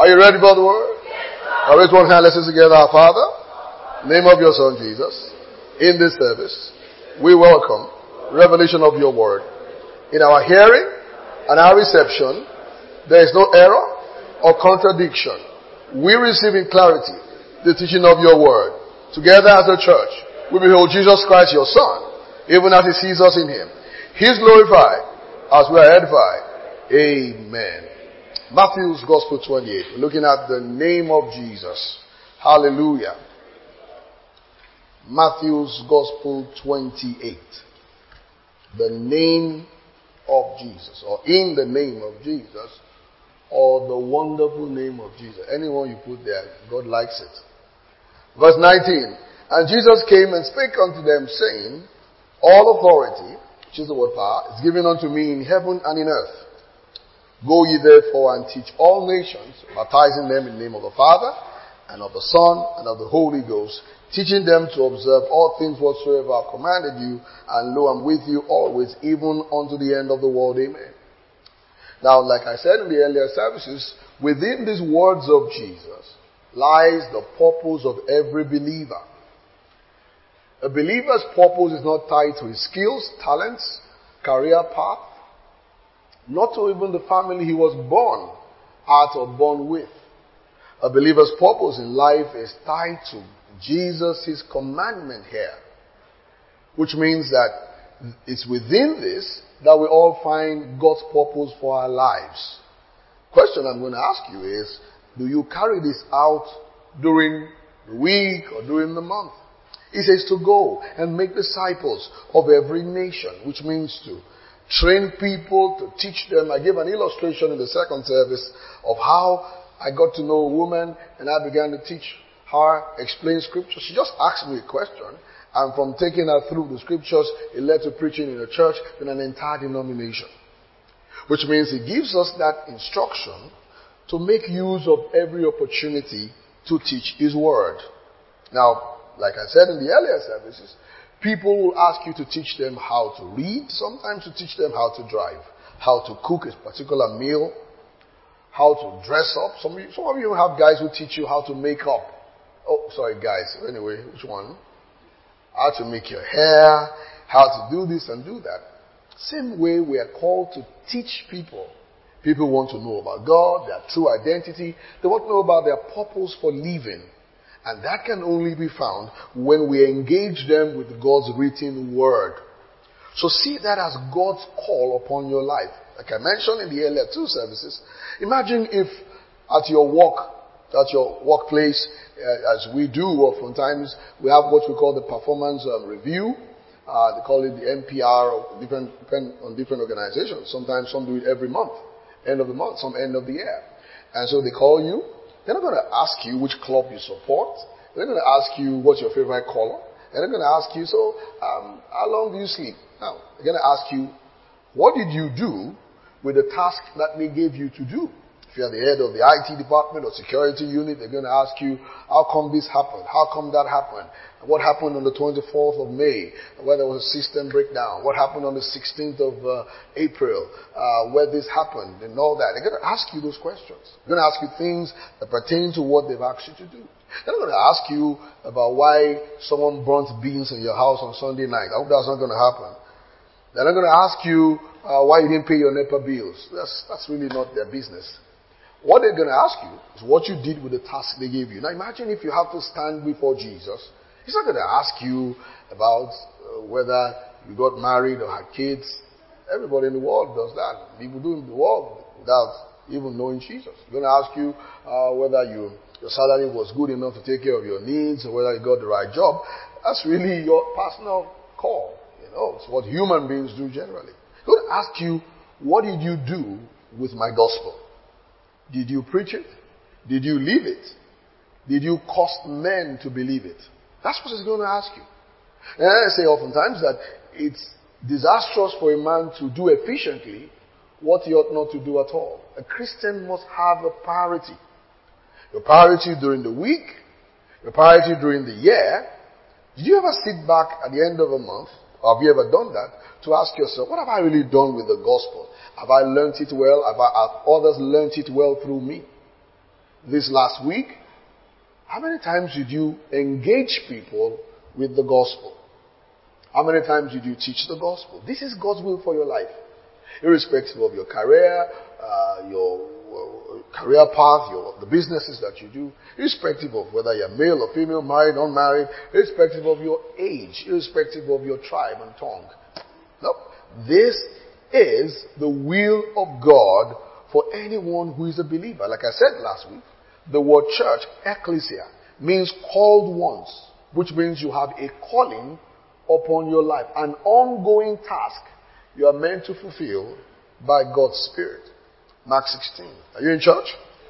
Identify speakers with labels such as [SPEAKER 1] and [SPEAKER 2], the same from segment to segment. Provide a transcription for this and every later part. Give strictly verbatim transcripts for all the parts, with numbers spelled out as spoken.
[SPEAKER 1] Are you ready for the word? Now raise one hand, let's say together. Our Father, name of your Son Jesus, in this service, we welcome revelation of your word. In our hearing and our reception, there is no error or contradiction. We receive in clarity the teaching of your word. Together as a church, we behold Jesus Christ, your Son, even as he sees us in him. He is glorified as we are edified. Amen. Matthew's Gospel twenty-eight. We're looking at the name of Jesus. Hallelujah. Matthew's Gospel twenty-eight. The name of Jesus, or in the name of Jesus, or the wonderful name of Jesus. Anyone you put there, God likes it. Verse nineteen. And Jesus came and spake unto them, saying, all authority, which is the word power, is given unto me in heaven and in earth. Go ye therefore and teach all nations, baptizing them in the name of the Father, and of the Son, and of the Holy Ghost, teaching them to observe all things whatsoever I have commanded you, and lo, I'm with you always, even unto the end of the world. Amen. Now, like I said in the earlier services, within these words of Jesus lies the purpose of every believer. A believer's purpose is not tied to his skills, talents, career path, not to even the family he was born at or born with. A believer's purpose in life is tied to Jesus, his commandment here. Which means that it's within this that we all find God's purpose for our lives. Question I'm going to ask you is, do you carry this out during the week or during the month? He says to go and make disciples of every nation, which means to train people, to teach them. I gave an illustration in the second service of how I got to know a woman and I began to teach her, explain scripture. She just asked me a question, and from taking her through the scriptures, it led to preaching in a church in an entire denomination. Which means he gives us that instruction to make use of every opportunity to teach his word. Now, like I said in the earlier services, people will ask you to teach them how to read, sometimes to teach them how to drive, how to cook a particular meal, how to dress up. Some of you, some of you have guys who teach you how to make up. Oh, sorry guys. Anyway, which one? How to make your hair, how to do this and do that. Same way we are called to teach people. People want to know about God, their true identity. They want to know about their purpose for living. And that can only be found when we engage them with God's written word. So see that as God's call upon your life. Like I mentioned in the earlier two services, imagine if at your work, at your workplace, uh, as we do oftentimes, we have what we call the performance um, review. Uh, they call it the N P R, or different, depend on different organizations. Sometimes some do it every month, end of the month, some end of the year. And so they call you. They're not going to ask you which club you support. They're going to ask you what's your favorite color. And they're going to ask you, so um, how long do you sleep? Now, they're going to ask you, what did you do with the task that they gave you to do? If you're the head of the I T department or security unit, they're going to ask you, how come this happened? How come that happened? What happened on the twenty-fourth of May, where there was a system breakdown? What happened on the sixteenth of uh, April, uh, where this happened and all that? They're going to ask you those questions. They're going to ask you things that pertain to what they've asked you to do. They're not going to ask you about why someone burnt beans in your house on Sunday night. I hope that's not going to happen. They're not going to ask you uh, why you didn't pay your NEPA bills. That's, that's really not their business. What they're going to ask you is what you did with the task they gave you. Now imagine if you have to stand before Jesus. He's not going to ask you about uh, whether you got married or had kids. Everybody in the world does that. People do in the world without even knowing Jesus. He's going to ask you uh, whether you, your salary was good enough to take care of your needs or whether you got the right job. That's really your personal call. You know, it's what human beings do generally. He's going to ask you, what did you do with my gospel? Did you preach it? Did you live it? Did you cause men to believe it? That's what he's going to ask you. And I say oftentimes that it's disastrous for a man to do efficiently what he ought not to do at all. A Christian must have a priority. Your priority during the week, your priority during the year. Did you ever sit back at the end of a month, or have you ever done that, to ask yourself, what have I really done with the gospel? Have I learned it well? Have, I, have others learned it well through me? this last week, how many times did you engage people with the gospel? How many times did you teach the gospel? This is God's will for your life. Irrespective of your career, uh, your uh, career path, your the businesses that you do, irrespective of whether you're male or female, married, unmarried, irrespective of your age, irrespective of your tribe and tongue. No, this is the will of God for anyone who is a believer. Like I said last week, the word church, ecclesia, means called ones, which means you have a calling upon your life, an ongoing task you are meant to fulfill by God's Spirit. Mark sixteen. Are you in church?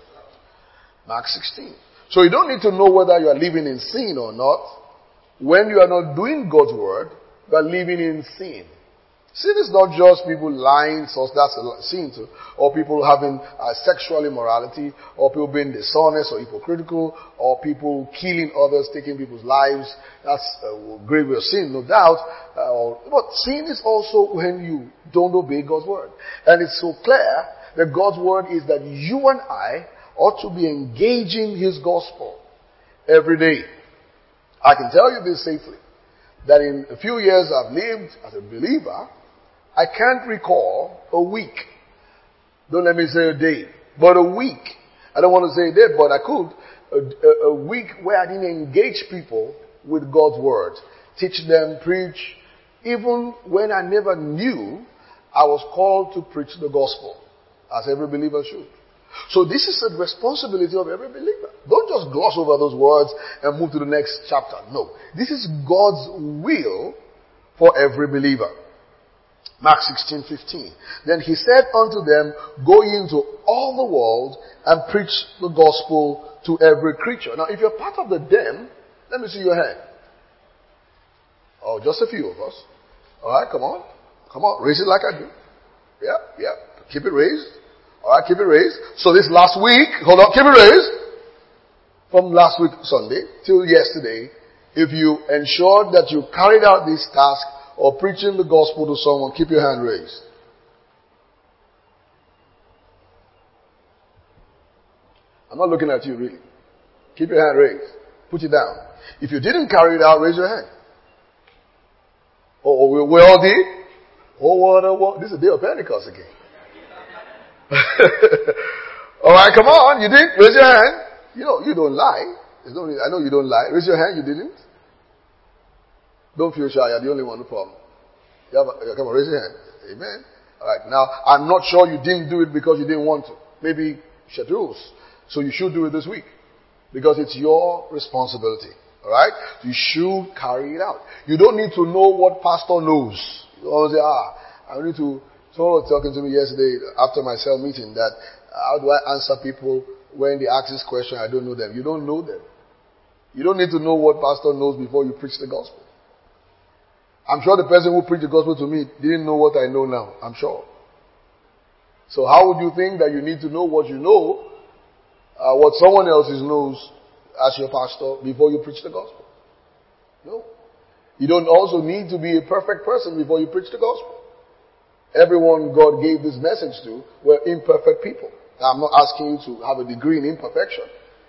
[SPEAKER 1] Mark sixteen. So you don't need to know whether you are living in sin or not. When you are not doing God's word, you are living in sin. Sin is not just people lying, so that's a sin too, or people having uh, sexual immorality, or people being dishonest or hypocritical, or people killing others, taking people's lives. That's a grave sin, no doubt. Uh, but sin is also when you don't obey God's word. And it's so clear that God's word is that you and I ought to be engaging His gospel every day. I can tell you this safely, that in a few years I've lived as a believer, I can't recall a week. Don't let me say a day, but a week. I don't want to say a day, but I could. A, a, a week where I didn't engage people with God's word. Teach them, preach. Even when I never knew I was called to preach the gospel, as every believer should. So this is a responsibility of every believer. Don't just gloss over those words and move to the next chapter. No. This is God's will for every believer. Mark sixteen fifteen. Then He said unto them, go ye into all the world and preach the gospel to every creature. Now, if you're part of the them, let me see your hand. Oh, just a few of us. Alright, come on. Come on, raise it like I do. Yeah, yeah. Keep it raised. Alright, keep it raised. So this last week, hold on, keep it raised. From last week, Sunday, till yesterday, if you ensured that you carried out this task or preaching the gospel to someone, keep your hand raised. I'm not looking at you really. Keep your hand raised. Put it down. If you didn't carry it out, raise your hand. Oh, we, we all did? Oh, what a what? This is the day of Pentecost again. Alright, come on. You did? Raise your hand. You know, you don't lie. No, I know you don't lie. Raise your hand. You didn't? Don't feel shy. You're the only one with the problem. You have a, come on, raise your hand. Amen. Alright, now, I'm not sure you didn't do it because you didn't want to. Maybe set rules. So you should do it this week. Because it's your responsibility. Alright? You should carry it out. You don't need to know what pastor knows. You always say, ah, I need to, someone was talking to me yesterday after my cell meeting that, how do I answer people when they ask this question, I don't know them. You don't know them. You don't need to know what pastor knows before you preach the gospel. I'm sure the person who preached the gospel to me didn't know what I know now. I'm sure. So how would you think that you need to know what you know, uh, what someone else knows as your pastor before you preach the gospel? No. You don't also need to be a perfect person before you preach the gospel. Everyone God gave this message to were imperfect people. Now, I'm not asking you to have a degree in imperfection.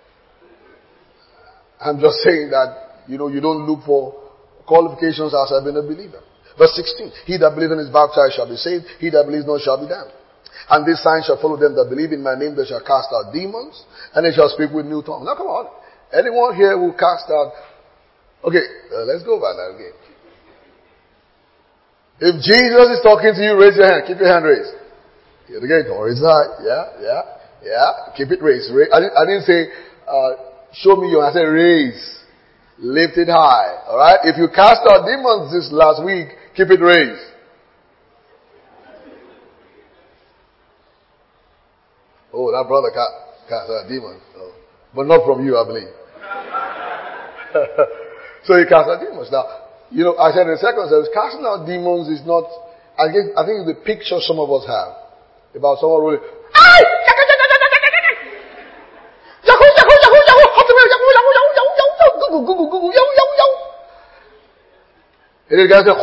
[SPEAKER 1] I'm just saying that, you know, you don't look for qualifications as I've been a believer. Verse sixteen. He that believeth and is baptized shall be saved. He that believes not shall be damned. And this sign shall follow them that believe in my name. They shall cast out demons. And they shall speak with new tongues. Now come on. Anyone here who cast out... Okay, uh, let's go by that again. If Jesus is talking to you, raise your hand. Keep your hand raised. Here again. Don't raise that. Yeah, yeah, yeah. Keep it raised. I didn't, I didn't say, uh, show me your hand. I said raise. Lift it high. Alright? If you cast out demons this last week, keep it raised. Oh, that brother cast out demons. Oh. But not from you, I believe. So he cast out demons. Now, you know, I said in the second service, casting out demons is not, I guess, I think the picture some of us have about someone rolling, and the guy said,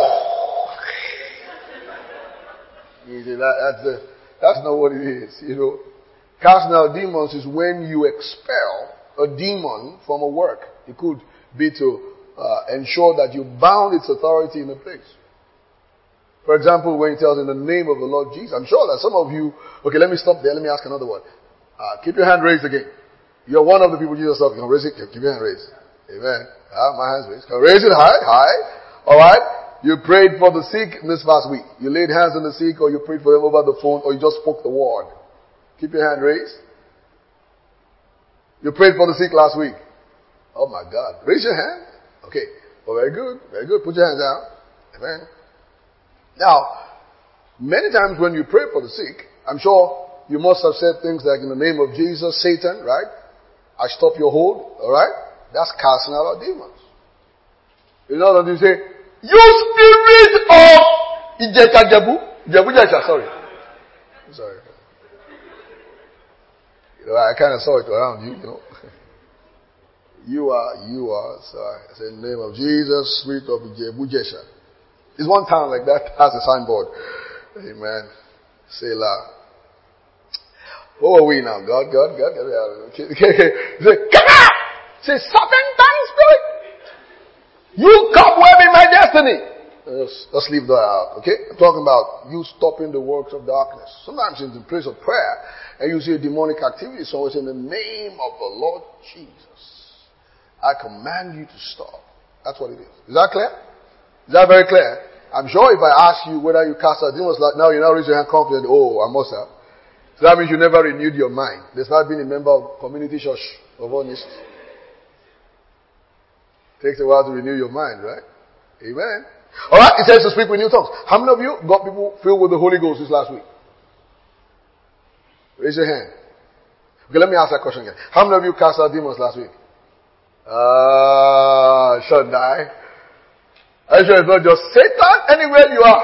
[SPEAKER 1] you see, that, that's, the, that's not what it is, you know. Casting out demons is when you expel a demon from a work. It could be to uh, ensure that you bound its authority in a place. For example, when he tells in the name of the Lord Jesus, I'm sure that some of you, okay, let me stop there. Let me ask another one. Uh, keep your hand raised again. You're one of the people Jesus loved. You can raise it. Keep your hand raised. Amen. Ah, my hand's raised. Can raise it high, high. Alright. You prayed for the sick this past week. You laid hands on the sick, or you prayed for them over the phone, or you just spoke the word. Keep your hand raised. You prayed for the sick last week. Oh my God. Raise your hand. Okay. Well, very good. Very good. Put your hands down. Amen. Now, many times when you pray for the sick, I'm sure you must have said things like, in the name of Jesus, Satan, right? I stop your hold, alright? That's casting out our demons. You know what you say? You spirit of Ijeka Jebu. Jebu Jesha, sorry. Sorry. You know, I kind of saw it around you, you know. You are, you are, so I say, in the name of Jesus, spirit of Jebu Jesha. There's one town like that has a signboard. Amen. Selah. What are we now? God, God, God, God. Okay, okay, okay. Say, come out! Say, Satan, spirit! You cobweb in my destiny! Let's, let's leave that out, okay? I'm talking about you stopping the works of darkness. Sometimes in the place of prayer, and you see a demonic activity, so it's in the name of the Lord Jesus. I command you to stop. That's what it is. Is that clear? Is that very clear? I'm sure if I ask you whether you cast out demons, like now you now raise your hand confident, oh, I must have. So that means you never renewed your mind, despite being a member of community church of honest. Takes a while to renew your mind, right? Amen. Alright, it says to speak with new tongues. How many of you got people filled with the Holy Ghost this last week? Raise your hand. Okay, let me ask that question again. How many of you cast out demons last week? Ah, uh, Shaddai. I'm sure it's not just Satan anywhere you are.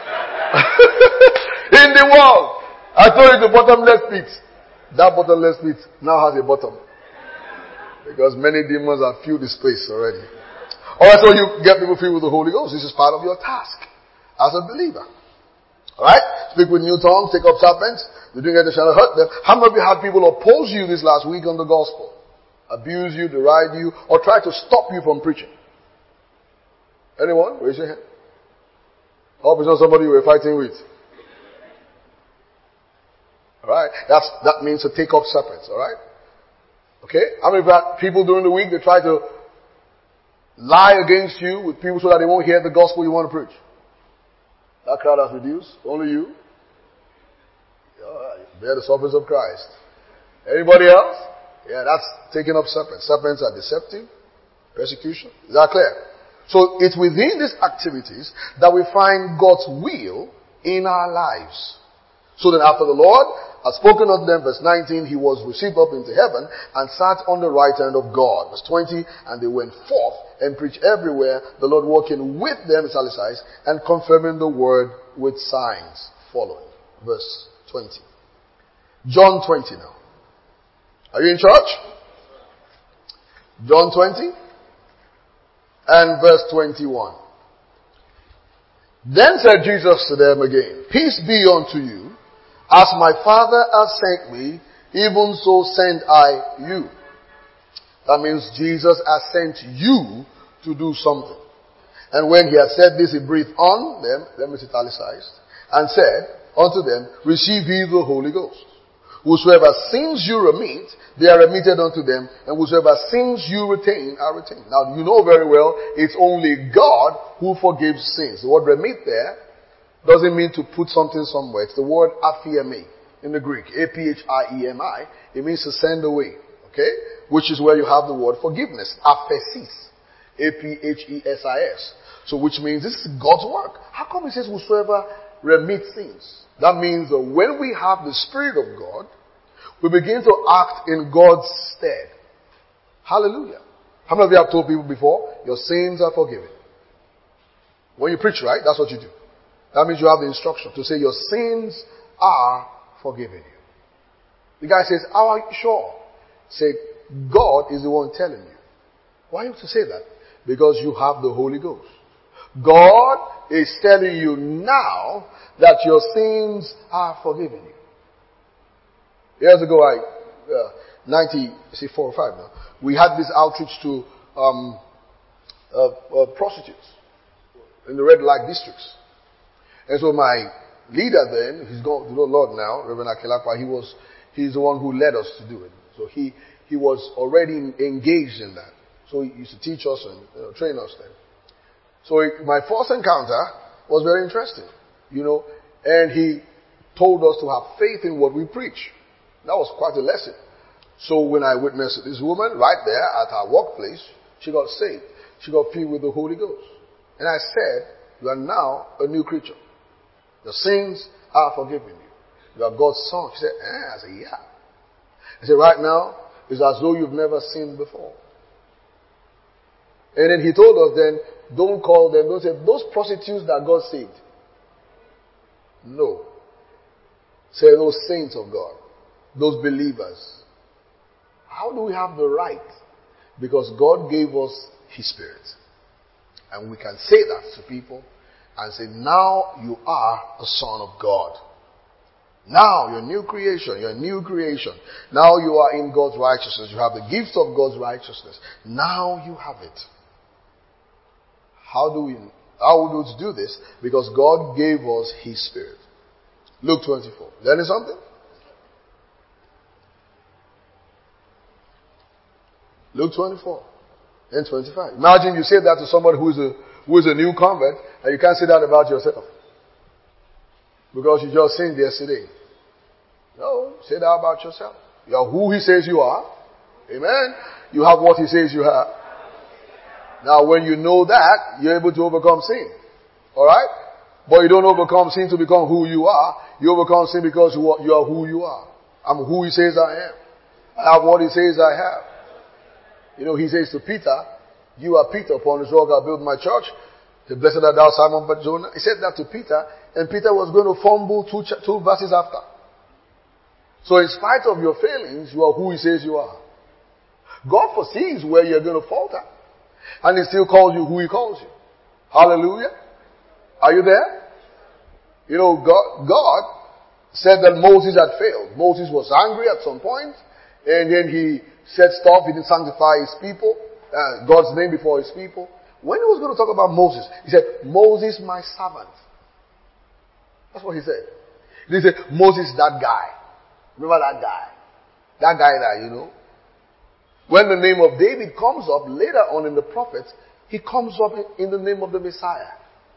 [SPEAKER 1] In the world. I told you the bottomless pit. That bottomless pit now has a bottom. Because many demons have filled the space already. Alright, so you get people filled with the Holy Ghost. This is part of your task as a believer. Alright? Speak with new tongues, take up serpents. You didn't get the shall hurt them. How many of you had people oppose you this last week on the gospel? Abuse you, deride you, or try to stop you from preaching? Anyone? Raise your hand. I hope it's not somebody you were fighting with. Alright? That's, that means to take up serpents, alright? Okay? How many people during the week, they try to lie against you with people so that they won't hear the gospel you want to preach? That crowd has reduced. Only you. Alright. Bear the sufferings of Christ. Anybody else? Yeah, that's taking up serpents. Serpents are deceptive. Persecution. Is that clear? So it's within these activities that we find God's will in our lives. So then after the Lord had spoken unto them, verse nineteen, he was received up into heaven and sat on the right hand of God. Verse twenty, and they went forth and preached everywhere, the Lord working with them, italicized, and confirming the word with signs following. Verse twenty. John twenty now. Are you in church? John twenty. And verse twenty-one. Then said Jesus to them again, peace be unto you. As my Father has sent me, even so send I you. That means Jesus has sent you to do something. And when he had said this, he breathed on them, them is italicized, and said unto them, receive ye the Holy Ghost. Whosoever sins you remit, they are remitted unto them, and whosoever sins you retain are retained. Now, you know very well, it's only God who forgives sins. The word remit there doesn't mean to put something somewhere. It's the word aphiemi in the Greek. A P H I E M I. It means to send away. Okay? Which is where you have the word forgiveness. Aphesis. A P H E S I S. So which means this is God's work. How come it says whosoever remits sins? That means that when we have the Spirit of God, we begin to act in God's stead. Hallelujah. How many of you have told people before, your sins are forgiven? When you preach, right? That's what you do. That means you have the instruction to say your sins are forgiven you. The guy says, how are you sure? Say, God is the one telling you. Why you have to say that? Because you have the Holy Ghost. God is telling you now that your sins are forgiven you. Years ago, I, uh, ninety, say four or five now, we had this outreach to um, uh, uh, prostitutes in the red light districts. And so my leader then, he's gone to the Lord now, Reverend Akilapa, he was, he's the one who led us to do it. So he, he was already engaged in that. So he used to teach us and you know, train us then. So it, my first encounter was very interesting, you know, and he told us to have faith in what we preach. That was quite a lesson. So when I witnessed this woman right there at our workplace, she got saved. She got filled with the Holy Ghost. And I said, you are now a new creature. Your sins are forgiven you. You are God's son. She said, eh. I said, yeah. I said, right now, it's as though you've never sinned before. And then he told us then, don't call them, don't say, those prostitutes that God saved. No. Say those saints of God. Those believers. How do we have the right? Because God gave us His Spirit. And we can say that to people and say, now you are a son of God. Now you're a new creation. You're a new creation. Now you are in God's righteousness. You have the gift of God's righteousness. Now you have it. How do we, how are we able to do this? Because God gave us His Spirit. Luke twenty-four. Learning something? Luke twenty-four and twenty-five. Imagine you say that to somebody who is a, who is a new convert and you can't say that about yourself. Because you just sinned yesterday. No, say that about yourself. You are who He says you are. Amen. You have what He says you have. Now when you know that, you're able to overcome sin. Alright? But you don't overcome sin to become who you are. You overcome sin because you are, you are who you are. I'm who He says I am. I have what He says I have. You know, He says to Peter, you are Peter, upon this rock I build my church. The blessed art thou, Simon Bar-Jonah. He said that to Peter, and Peter was going to fumble two, two verses after. So in spite of your failings, you are who He says you are. God foresees where you're going to falter. And He still calls you who He calls you. Hallelujah. Are you there? You know, God, God said that Moses had failed. Moses was angry at some point, and then he said stuff. He didn't sanctify his people, uh, God's name before His people. When He was going to talk about Moses, He said, Moses my servant. That's what He said. He didn't say, Moses that guy. Remember that guy? That guy there, you know. When the name of David comes up later on in the prophets, he comes up in the name of the Messiah.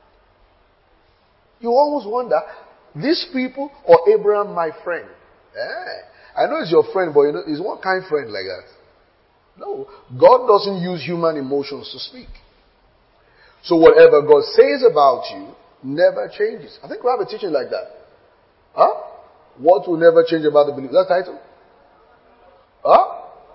[SPEAKER 1] You almost wonder, these people or Abraham my friend? Eh, I know it's your friend, but you know, it's one kind of friend like that. No, God doesn't use human emotions to speak. So whatever God says about you never changes. I think we have a teaching like that. Huh? What will never change about the believer? Is that title? Huh?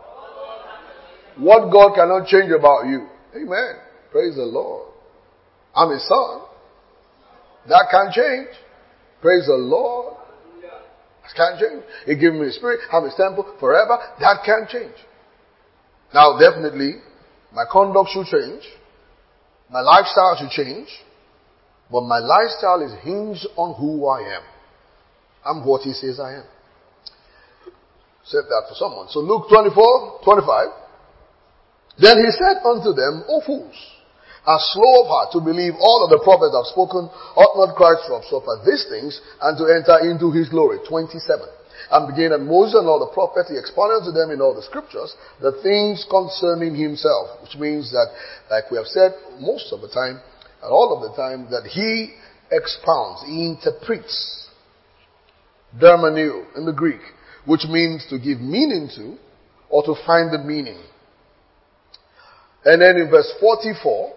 [SPEAKER 1] What God cannot change about you. Amen. Praise the Lord. I'm His son. That can't change. Praise the Lord. That can't change. He gave me His Spirit. I'm His temple forever. That can't change. Now definitely, my conduct should change. My lifestyle should change. But my lifestyle is hinged on who I am. I'm what He says I am. Said that for someone. So Luke twenty-four, twenty-five. Then He said unto them, O fools, are slow of heart to believe all that the prophets have spoken, ought not Christ to have suffered these things, and to enter into His glory. twenty-seven. And beginning at Moses and all the prophets, He expounded to them in all the scriptures the things concerning Himself. Which means that, like we have said most of the time, and all of the time, that He expounds, He interprets. Dermaneo in the Greek, which means to give meaning to, or to find the meaning. And then in verse forty-four,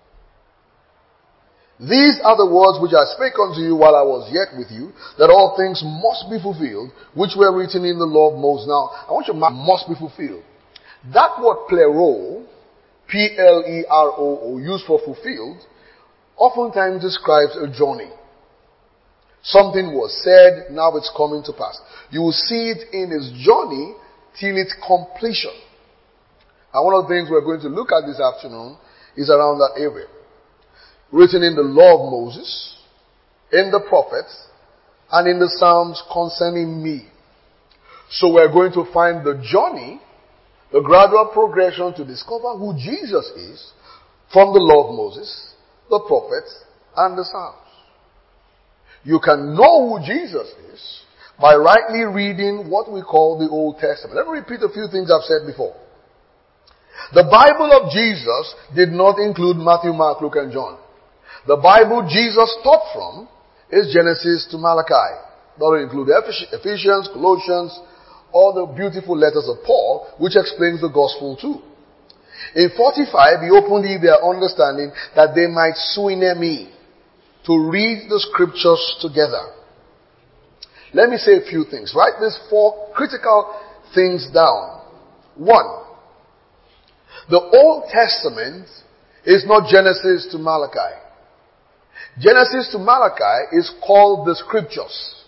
[SPEAKER 1] these are the words which I spake unto you while I was yet with you, that all things must be fulfilled, which were written in the law of Moses. Now, I want you to mark, must be fulfilled. That word plero, P L E R O O, used for fulfilled, oftentimes describes a journey. Something was said, now it's coming to pass. You will see it in His journey till its completion. And one of the things we're going to look at this afternoon is around that area. Written in the law of Moses, in the prophets, and in the Psalms concerning me. So we're going to find the journey, the gradual progression to discover who Jesus is from the law of Moses, the prophets, and the Psalms. You can know who Jesus is by rightly reading what we call the Old Testament. Let me repeat a few things I've said before. The Bible of Jesus did not include Matthew, Mark, Luke, and John. The Bible Jesus taught from is Genesis to Malachi. That will include Ephesians, Colossians, all the beautiful letters of Paul, which explains the gospel too. In forty-five, he opened their understanding that they might me to read the scriptures together. Let me say a few things. Write these four critical things down. One, the Old Testament is not Genesis to Malachi. Genesis to Malachi is called the scriptures,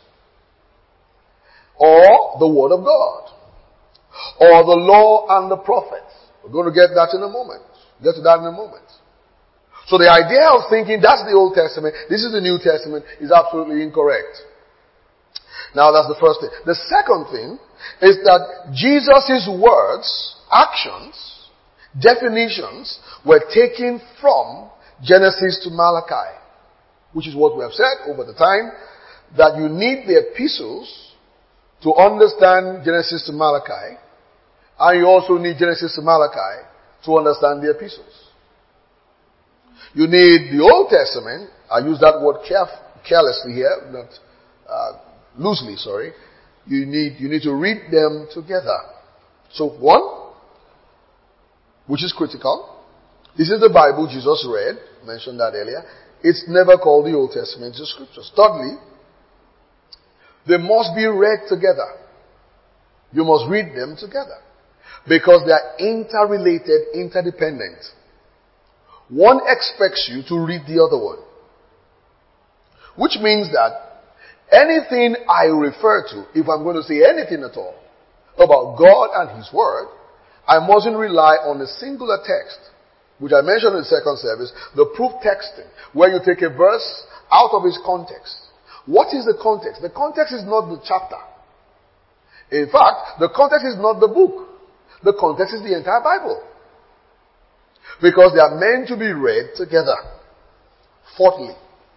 [SPEAKER 1] or the word of God, or the law and the prophets. We're going to get that in a moment. Get to that in a moment. So the idea of thinking that's the Old Testament, this is the New Testament, is absolutely incorrect. Now that's the first thing. The second thing is that Jesus' words, actions, definitions were taken from Genesis to Malachi, which is what we have said over the time, that you need the epistles to understand Genesis to Malachi, and you also need Genesis to Malachi to understand the epistles. You need the Old Testament. I use that word caref- carelessly here, not uh, loosely, sorry. You need, you need to read them together. So one, which is critical, this is the Bible Jesus read, mentioned that earlier. It's never called the Old Testament, it's the scriptures. Thirdly, they must be read together. You must read them together. Because they are interrelated, interdependent. One expects you to read the other one. Which means that anything I refer to, if I'm going to say anything at all about God and His Word, I mustn't rely on a singular text, which I mentioned in the second service, the proof texting, where you take a verse out of its context. What is the context? The context is not the chapter. In fact, the context is not the book. The context is the entire Bible. Because they are meant to be read together. Fourthly,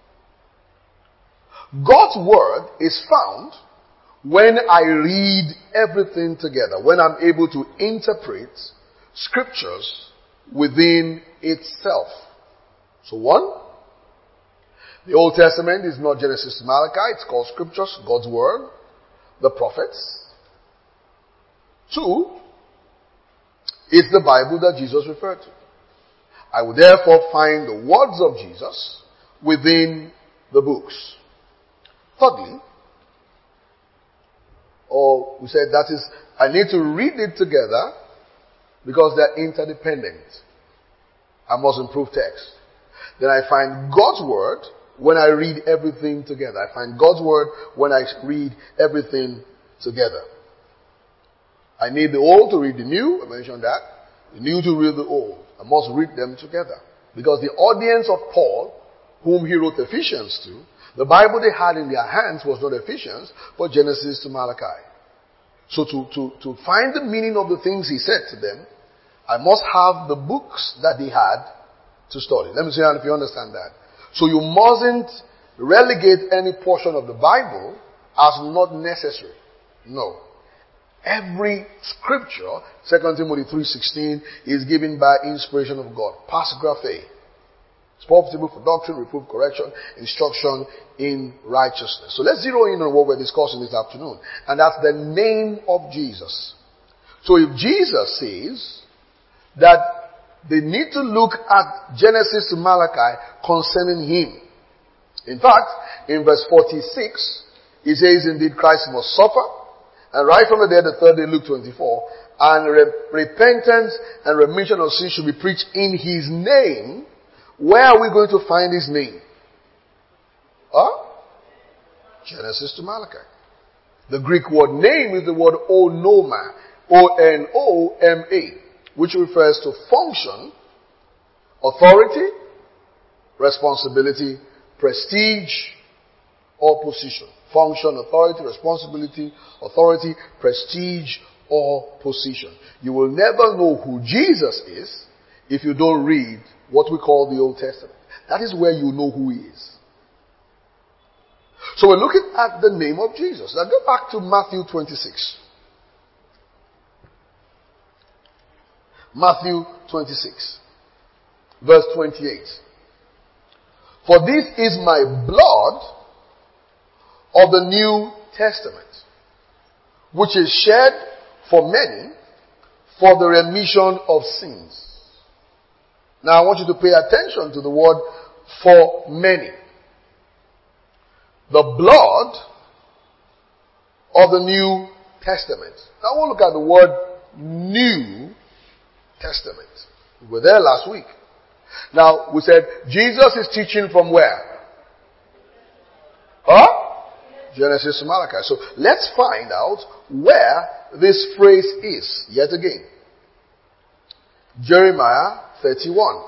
[SPEAKER 1] God's Word is found when I read everything together, when I'm able to interpret scriptures within itself. So one, the Old Testament is not Genesis to Malachi, it's called scriptures, God's Word, the prophets. Two, it's the Bible that Jesus referred to. I will therefore find the words of Jesus within the books. Thirdly, or we said that is, I need to read it together because they're interdependent. I must improve text. Then I find God's Word when I read everything together. I find God's Word when I read everything together. I need the old to read the new. I mentioned that. The new to read the old. I must read them together. Because the audience of Paul, whom he wrote Ephesians to, the Bible they had in their hands was not Ephesians, but Genesis to Malachi. So to, to, to find the meaning of the things he said to them, I must have the books that he had to study. Let me see if you understand that. So you mustn't relegate any portion of the Bible as not necessary. No. Every scripture, Second Timothy three sixteen, is given by inspiration of God. Pas graphe. It's profitable for doctrine, reproof, correction, instruction in righteousness. So let's zero in on what we're discussing this afternoon. And that's the name of Jesus. So if Jesus says that they need to look at Genesis to Malachi concerning Him. In fact, in verse forty-six, He says, indeed Christ must suffer. And right from the dead, the third day, Luke twenty-four, and re- repentance and remission of sin should be preached in His name. Where are we going to find His name? Huh? Genesis to Malachi. The Greek word name is the word onoma, O N O M A, which refers to function, authority, responsibility, prestige, or position. function, authority, responsibility, authority, prestige, or position. You will never know who Jesus is if you don't read what we call the Old Testament. That is where you know who he is. So we're looking at the name of Jesus. Now go back to Matthew twenty-six. Matthew twenty-six, verse twenty-eight. For this is my blood of the New Testament, which is shed for many for the remission of sins. Now I want you to pay attention to the word for many. The blood of the New Testament. Now we'll look at the word New Testament. We were there last week. Now we said Jesus is teaching from where? Huh? Genesis to Malachi. So let's find out where this phrase is yet again. Jeremiah thirty-one.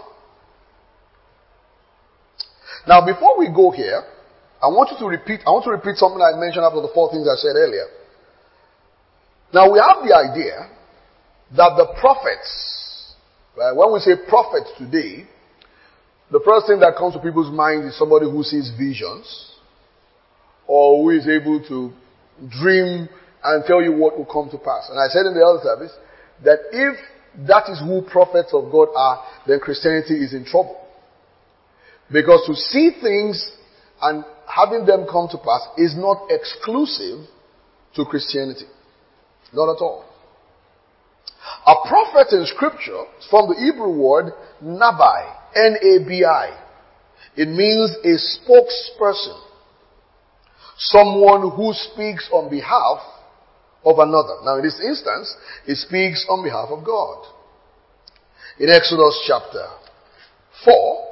[SPEAKER 1] Now before we go here, I want you to repeat, I want to repeat something I mentioned after the four things I said earlier. Now we have the idea that the prophets, right, when we say prophets today, the first thing that comes to people's mind is somebody who sees visions, or who is able to dream and tell you what will come to pass. And I said in the other service that if that is who prophets of God are, then Christianity is in trouble. Because to see things and having them come to pass is not exclusive to Christianity. Not at all. A prophet in scripture is from the Hebrew word nabi, N A B I. It means a spokesperson. Someone who speaks on behalf of another. Now in this instance, it speaks on behalf of God. In Exodus chapter four,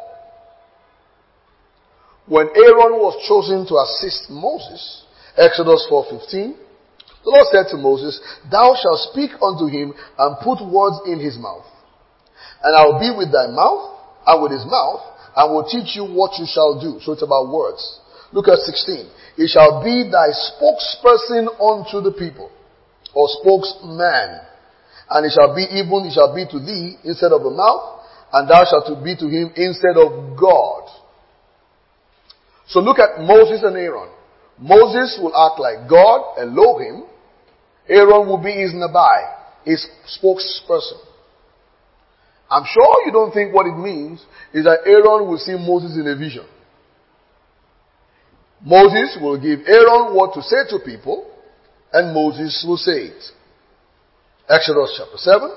[SPEAKER 1] when Aaron was chosen to assist Moses, Exodus four fifteen, the Lord said to Moses, "Thou shalt speak unto him and put words in his mouth. And I will be with thy mouth and with his mouth, and will teach you what you shall do." So it's about words. Look at sixteen. "He shall be thy spokesperson unto the people," or spokesman. "And it shall be even, he shall be to thee instead of a mouth, and thou shalt be to him instead of God." So look at Moses and Aaron. Moses will act like God, Elohim. Aaron will be his nabi, his spokesperson. I'm sure you don't think what it means is that Aaron will see Moses in a vision. Moses will give Aaron what to say to people, and Moses will say it. Exodus chapter seven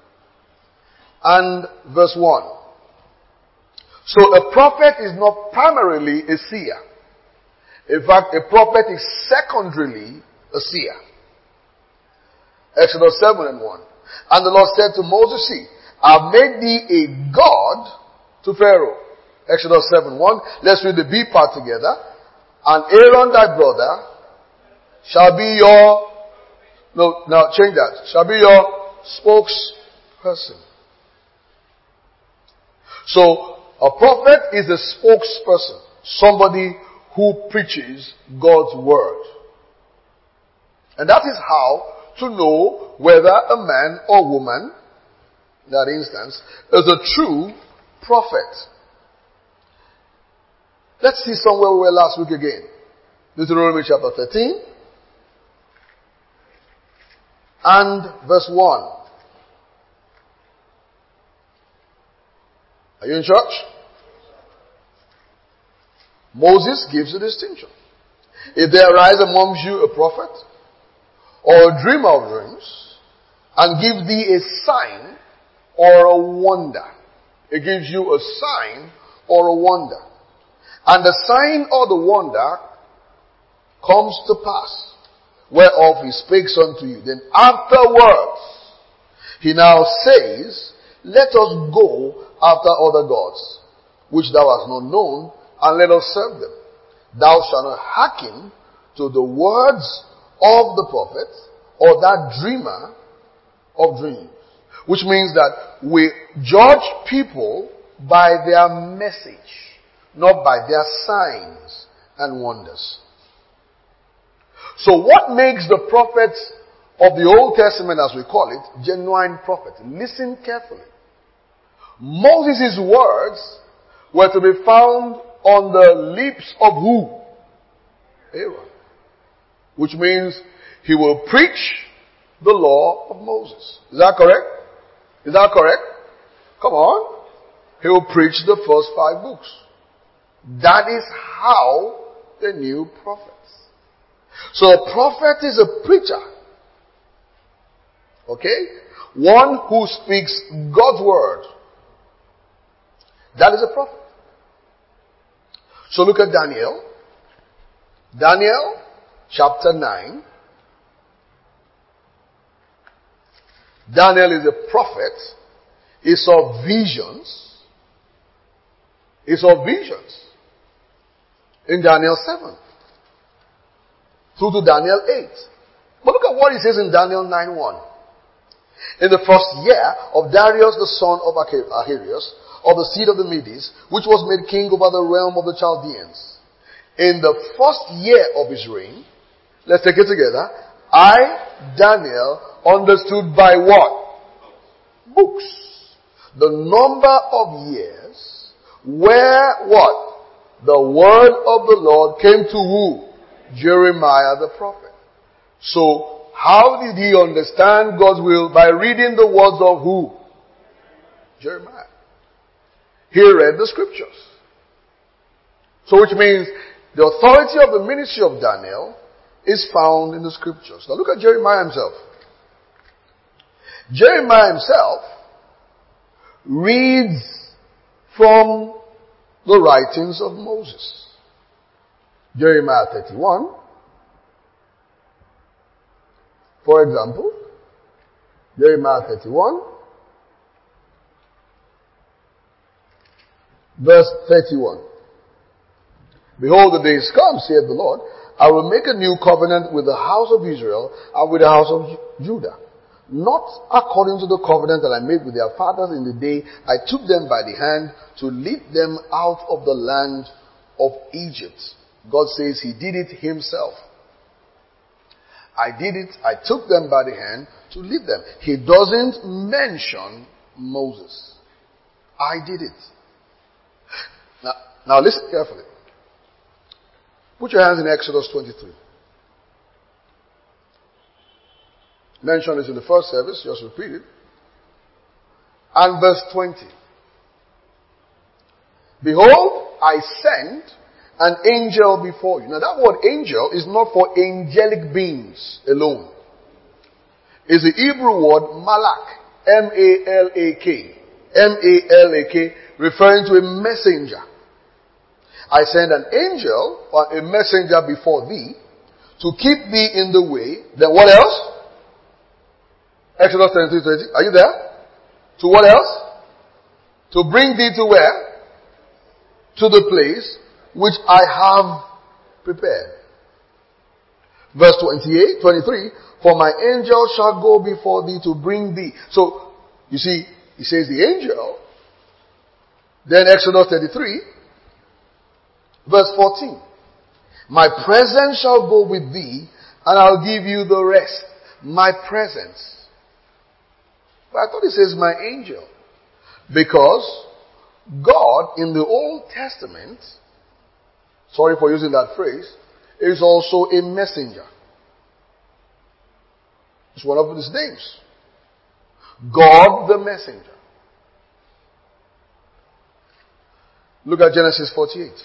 [SPEAKER 1] and verse one. So a prophet is not primarily a seer. In fact, a prophet is secondarily a seer. Exodus seven and one. "And the Lord said to Moses, See, I have made thee a God to Pharaoh." Exodus seven one. Let's read the B part together. "And Aaron thy brother shall be your," no, now change that, "shall be your spokesperson." So, a prophet is a spokesperson. Somebody who preaches God's word. And that is how to know whether a man or woman, in that instance, is a true prophet. Let's see somewhere we were last week again. Deuteronomy chapter thirteen and verse one. Are you in church? Moses gives a distinction. "If there arise amongst you a prophet or a dreamer of dreams, and give thee a sign or a wonder." It gives you a sign or a wonder. "And the sign or the wonder comes to pass, whereof he speaks unto you. Then afterwards, he now says, Let us go after other gods, which thou hast not known, and let us serve them. Thou shalt not hearken to the words of the prophet, or that dreamer of dreams." Which means that we judge people by their message, not by their signs and wonders. So what makes the prophets of the Old Testament, as we call it, genuine prophets? Listen carefully. Moses' words were to be found on the lips of who? Aaron. Which means he will preach the law of Moses. Is that correct? Is that correct? Come on. He will preach the first five books. That is how they knew prophets. So a prophet is a preacher. Okay? One who speaks God's word. That is a prophet. So look at Daniel. Daniel chapter nine. Daniel is a prophet. He saw visions. He saw visions. In Daniel seven. Through to Daniel eight. But look at what he says in Daniel nine one. In the first year of Darius the son of Ahasuerus, of the seed of the Medes, which was made king over the realm of the Chaldeans. In the first year of his reign, let's take it together, I, Daniel, understood by what? Books. The number of years where what? The word of the Lord came to who? Jeremiah the prophet. So, how did he understand God's will? By reading the words of who? Jeremiah. He read the scriptures. So which means the authority of the ministry of Daniel is found in the scriptures. Now look at Jeremiah himself. Jeremiah himself reads from the writings of Moses. Jeremiah thirty-one, for example, Jeremiah thirty-one, verse thirty-one. Behold, the days come, saith the Lord, I will make a new covenant with the house of Israel and with the house of Judah. Not according to the covenant that I made with their fathers in the day I took them by the hand to lead them out of the land of Egypt. God says he did it himself. I did it, I took them by the hand to lead them. He doesn't mention Moses. I did it. Now, now listen carefully. Put your hands in Exodus twenty-three. Mention this in the first service, just repeat it. And verse twenty. Behold, I send an angel before you. Now that word angel is not for angelic beings alone. It's the Hebrew word malak. M A L A K. M A L A K, referring to a messenger. I send an angel or a messenger before thee to keep thee in the way. Then what else? Exodus twenty-three twenty. Are you there? To what else? To bring thee to where? To the place which I have prepared. Verse twenty-eight, twenty-three. For my angel shall go before thee to bring thee. So, you see, he says the angel. Then Exodus thirty-three, verse fourteen. My presence shall go with thee, and I'll give you the rest. My presence. But I thought it says my angel. Because God in the Old Testament, sorry for using that phrase, is also a messenger. It's one of his names. God the messenger. Look at Genesis forty-eight.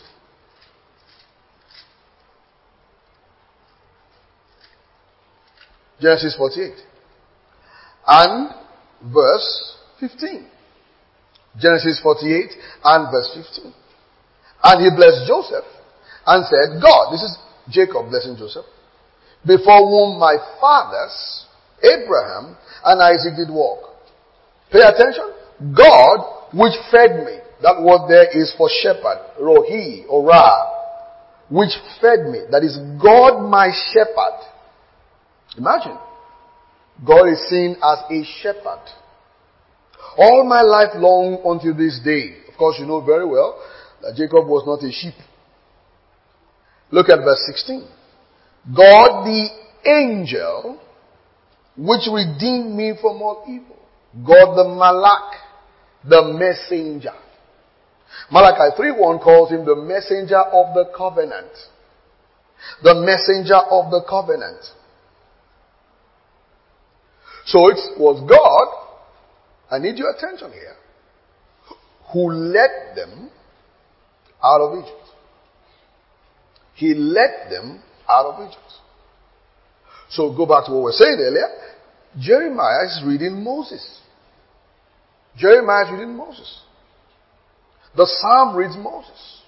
[SPEAKER 1] Genesis forty-eight. And verse fifteen. Genesis forty-eight and verse fifteen. And he blessed Joseph and said, God, this is Jacob blessing Joseph, before whom my fathers, Abraham and Isaac did walk. Pay attention. God, which fed me. That word there is for shepherd. Rohi or Ra. Which fed me. That is God my shepherd. Imagine. God is seen as a shepherd. All my life long until this day. Of course you know very well that Jacob was not a sheep. Look at verse sixteen. God the angel, which redeemed me from all evil. God the Malak, the messenger. Malachi three one calls him the messenger of the covenant. The messenger of the covenant. So it was God, I need your attention here, who led them out of Egypt. He led them out of Egypt. So go back to what we were saying earlier. Jeremiah is reading Moses. Jeremiah is reading Moses. The Psalm reads Moses.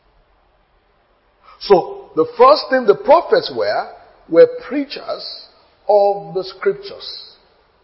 [SPEAKER 1] So the first thing the prophets were, were preachers of the scriptures.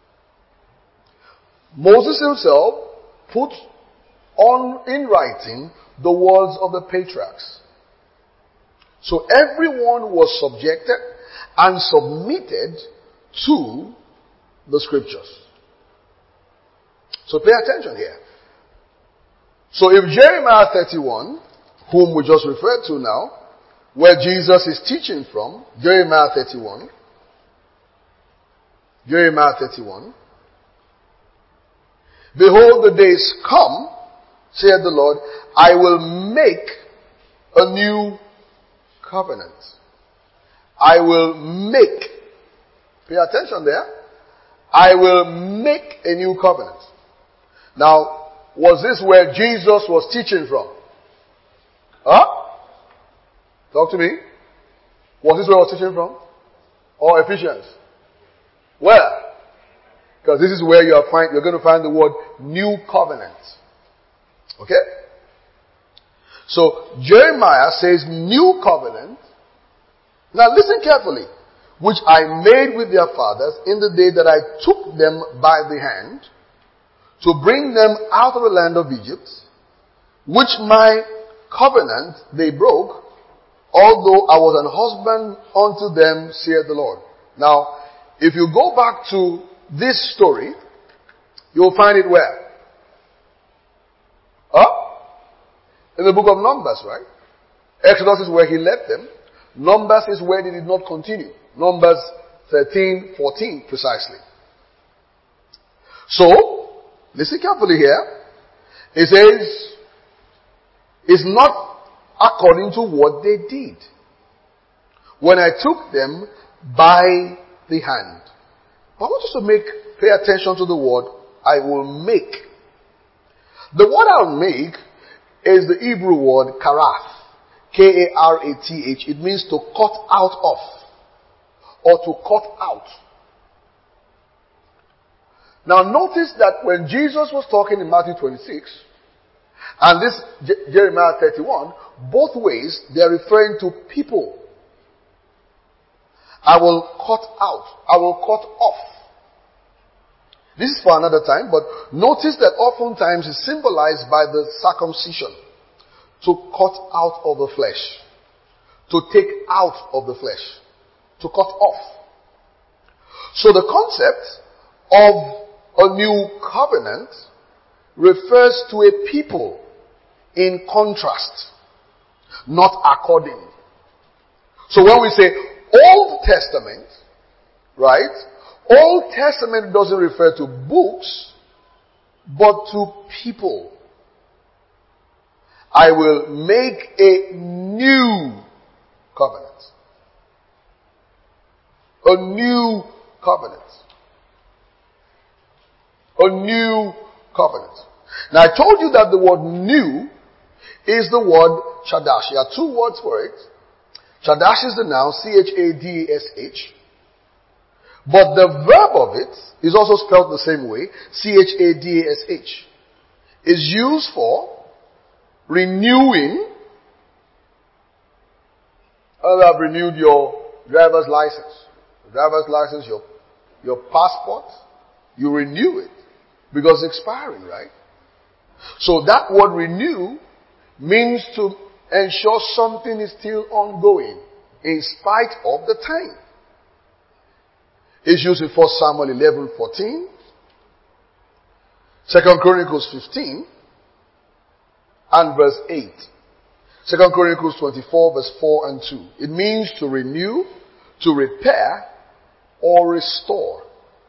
[SPEAKER 1] Moses himself put on in writing the words of the patriarchs. So everyone was subjected and submitted to the scriptures. So pay attention here. So if Jeremiah thirty-one, whom we just referred to now, where Jesus is teaching from, Jeremiah thirty-one, Jeremiah thirty-one, behold, the days come, saith the Lord, I will make a new covenant. I will make, pay attention there, I will make a new covenant. Now, was this where Jesus was teaching from? Huh? Talk to me. Was this where he was teaching from? Or Ephesians? Where? Because this is where you are find, you're going to find the word new covenant. Okay? So, Jeremiah says new covenant. Now listen carefully. Which I made with their fathers in the day that I took them by the hand to bring them out of the land of Egypt, which my covenant they broke, although I was an husband unto them, saith the Lord. Now, if you go back to this story, you'll find it where? Huh? In the book of Numbers, right? Exodus is where he left them. Numbers is where they did not continue. Numbers thirteen, fourteen precisely. So, listen carefully here. It says, it's not according to what they did when I took them by the hand. But I want us to make, pay attention to the word, I will make. The word I'll make is the Hebrew word karath. K A R A T H. It means to cut out of. Or to cut out. Now notice that when Jesus was talking in Matthew twenty-six, and this Je- Jeremiah thirty-one, both ways they are referring to people. I will cut out. I will cut off. This is for another time, but notice that oftentimes it's symbolized by the circumcision. To cut out of the flesh. To take out of the flesh. To cut off. So the concept of a new covenant refers to a people in contrast, not according. So when we say Old Testament, right? Old Testament doesn't refer to books, but to people. I will make a new covenant. A new covenant. A new covenant. Now I told you that the word new is the word Chadash. There are two words for it. Chadash is the noun, C H A D A S H. But the verb of it is also spelled the same way, C H A D A S H. Is used for renewing. Well, I've renewed your driver's license. Driver's license, your, your passport, you renew it because it's expiring, right? So that word renew means to ensure something is still ongoing in spite of the time. It's used in First Samuel eleven fourteen, Second Chronicles fifteen, and verse eight. Second Chronicles twenty-four verse four and two. It means to renew, to repair or restore.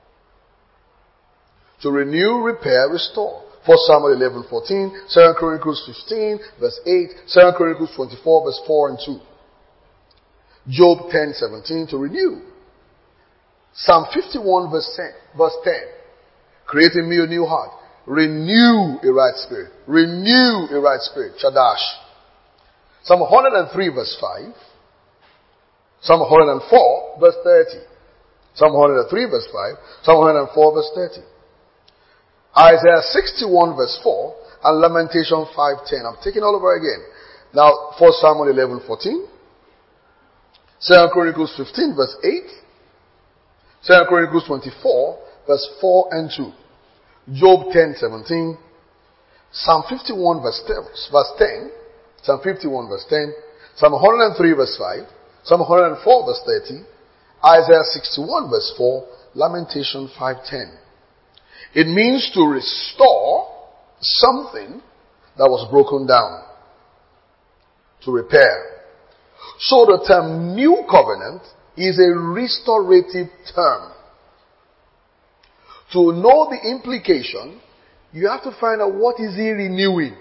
[SPEAKER 1] To renew, repair, restore. First Samuel eleven fourteen, Second Chronicles fifteen, verse eight, Second Chronicles twenty-four, verse four and two. Job ten seventeen, to renew. Psalm fifty-one, verse ten, create in me a new heart. Renew a right spirit. Renew a right spirit. Shadash. Psalm one hundred three, verse five. Psalm one hundred four, verse thirty. Psalm one hundred three, verse five. Psalm one hundred four, verse thirty. Isaiah sixty-one, verse four. And Lamentation five ten. I'm taking all over again. Now, First Samuel eleven fourteen. Second Chronicles fifteen, verse eight. Second Chronicles twenty-four, verse four and two. Job ten seventeen. Psalm fifty-one, verse ten. Psalm fifty-one, verse ten. Psalm one hundred three, verse five. Psalm one hundred four, verse thirty. Isaiah sixty-one, verse four. Lamentation five ten. It means to restore something that was broken down. To repair. So the term new covenant is a restorative term. To know the implication, you have to find out what is he renewing.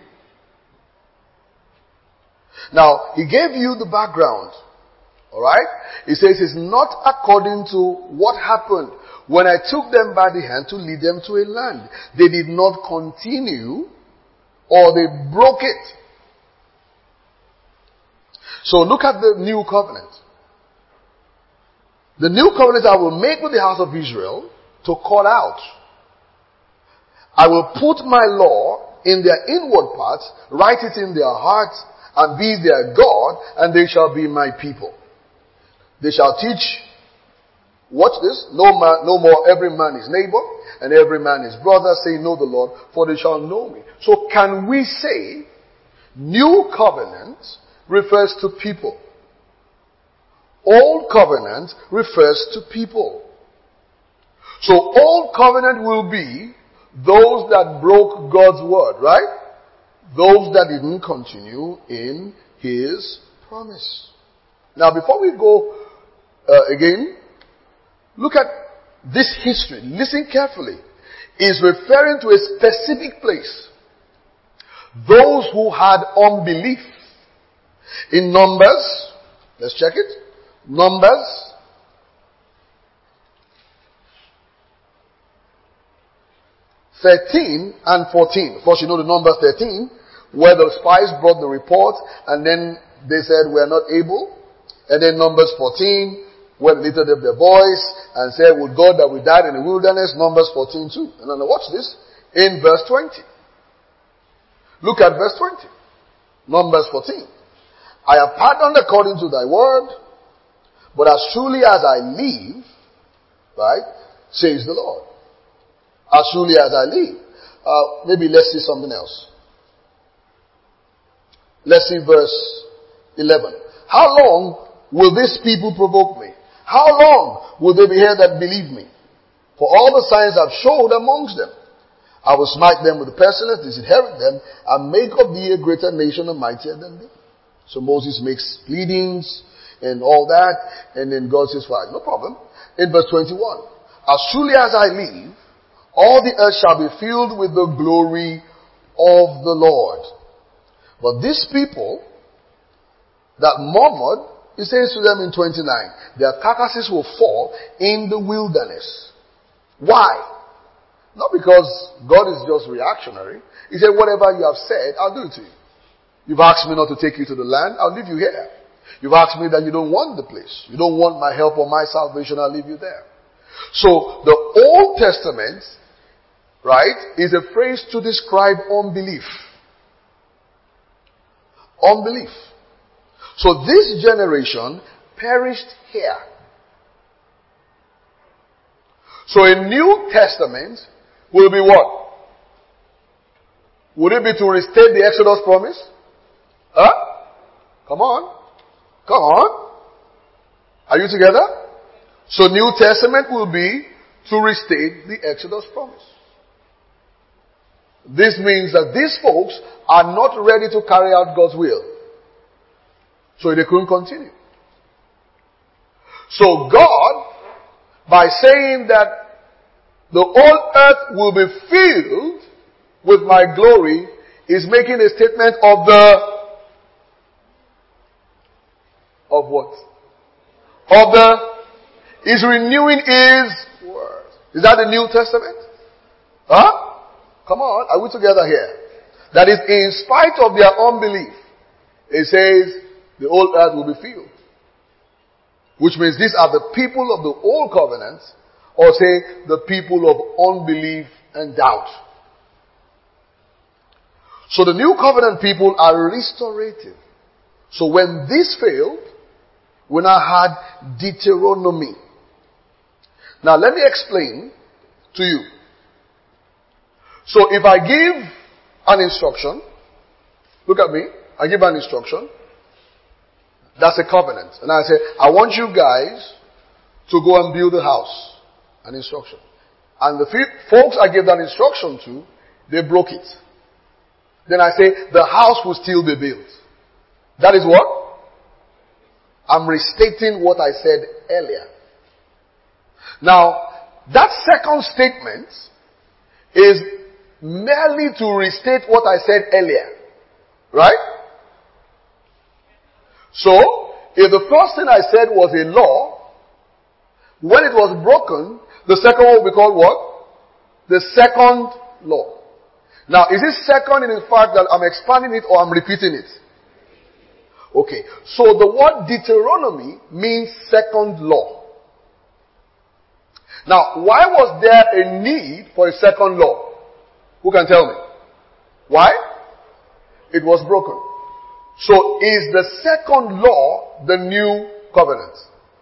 [SPEAKER 1] Now, he gave you the background. Alright? He says it's not according to what happened when I took them by the hand to lead them to a land. They did not continue, or they broke it. So look at the new covenant. The new covenant I will make with the house of Israel to call out. I will put my law in their inward parts, write it in their hearts, and be their God, and they shall be my people. They shall teach, watch this, no man, no more every man is neighbor, and every man is brother, say know the Lord, for they shall know me. So can we say, new covenant refers to people. Old covenant refers to people. So old covenant will be those that broke God's word, right? Those that didn't continue in his promise. Now before we go uh, again, look at this history. Listen carefully. Is referring to a specific place. Those who had unbelief. In Numbers, let's check it. Numbers thirteen and fourteen. Of course, you know the Numbers thirteen, where the spies brought the report, and then they said, we are not able. And then Numbers fourteen, where they lifted up their voice and said, would God that we died in the wilderness. Numbers fourteen too. And then watch this. In verse twenty. Look at verse twenty. Numbers fourteen. I have pardoned according to thy word, but as truly as I live, right, says the Lord. As truly as I live. Uh, maybe let's see something else. Let's see verse eleven. How long will this people provoke me? How long will they be here that believe me? For all the signs I've showed amongst them. I will smite them with the pestilence, disinherit them, and make of thee a greater nation and mightier than thee. So Moses makes pleadings and all that, and then God says, fine, no problem. In verse twenty-one, as truly as I live, all the earth shall be filled with the glory of the Lord. But these people that murmured, he says to them in twenty-nine, their carcasses will fall in the wilderness. Why? Not because God is just reactionary. He said, whatever you have said, I'll do it to you. You've asked me not to take you to the land, I'll leave you here. You've asked me that you don't want the place. You don't want my help or my salvation, I'll leave you there. So the Old Testament, right, is a phrase to describe unbelief. Unbelief. So this generation perished here. So a New Testament will be what? Would it be to restate the Exodus promise? Huh? Come on. Come on. Are you together? So New Testament will be to restate the Exodus promise. This means that these folks are not ready to carry out God's will. So they couldn't continue. So God, by saying that the whole earth will be filled with my glory, is making a statement of the, of what? Of the, is renewing His word. Is that the New Testament? Huh? Come on, are we together here? That is, in spite of their unbelief, it says the whole earth will be filled. Which means these are the people of the old covenant, or say the people of unbelief and doubt. So the new covenant people are restorative. So when this failed, we now had Deuteronomy. Now let me explain to you. So if I give an instruction, look at me, I give an instruction, that's a covenant. And I say, I want you guys to go and build a house. An instruction. And the folks I gave that instruction to, they broke it. Then I say, the house will still be built. That is what? I'm restating what I said earlier. Now, that second statement is merely to restate what I said earlier. Right? So, if the first thing I said was a law, when it was broken, the second one will be called what? The second law. Now, is it second in the fact that I'm expanding it or I'm repeating it? Okay. So the word Deuteronomy means second law. Now, why was there a need for a second law? Who can tell me? Why? It was broken. So is the second law the new covenant?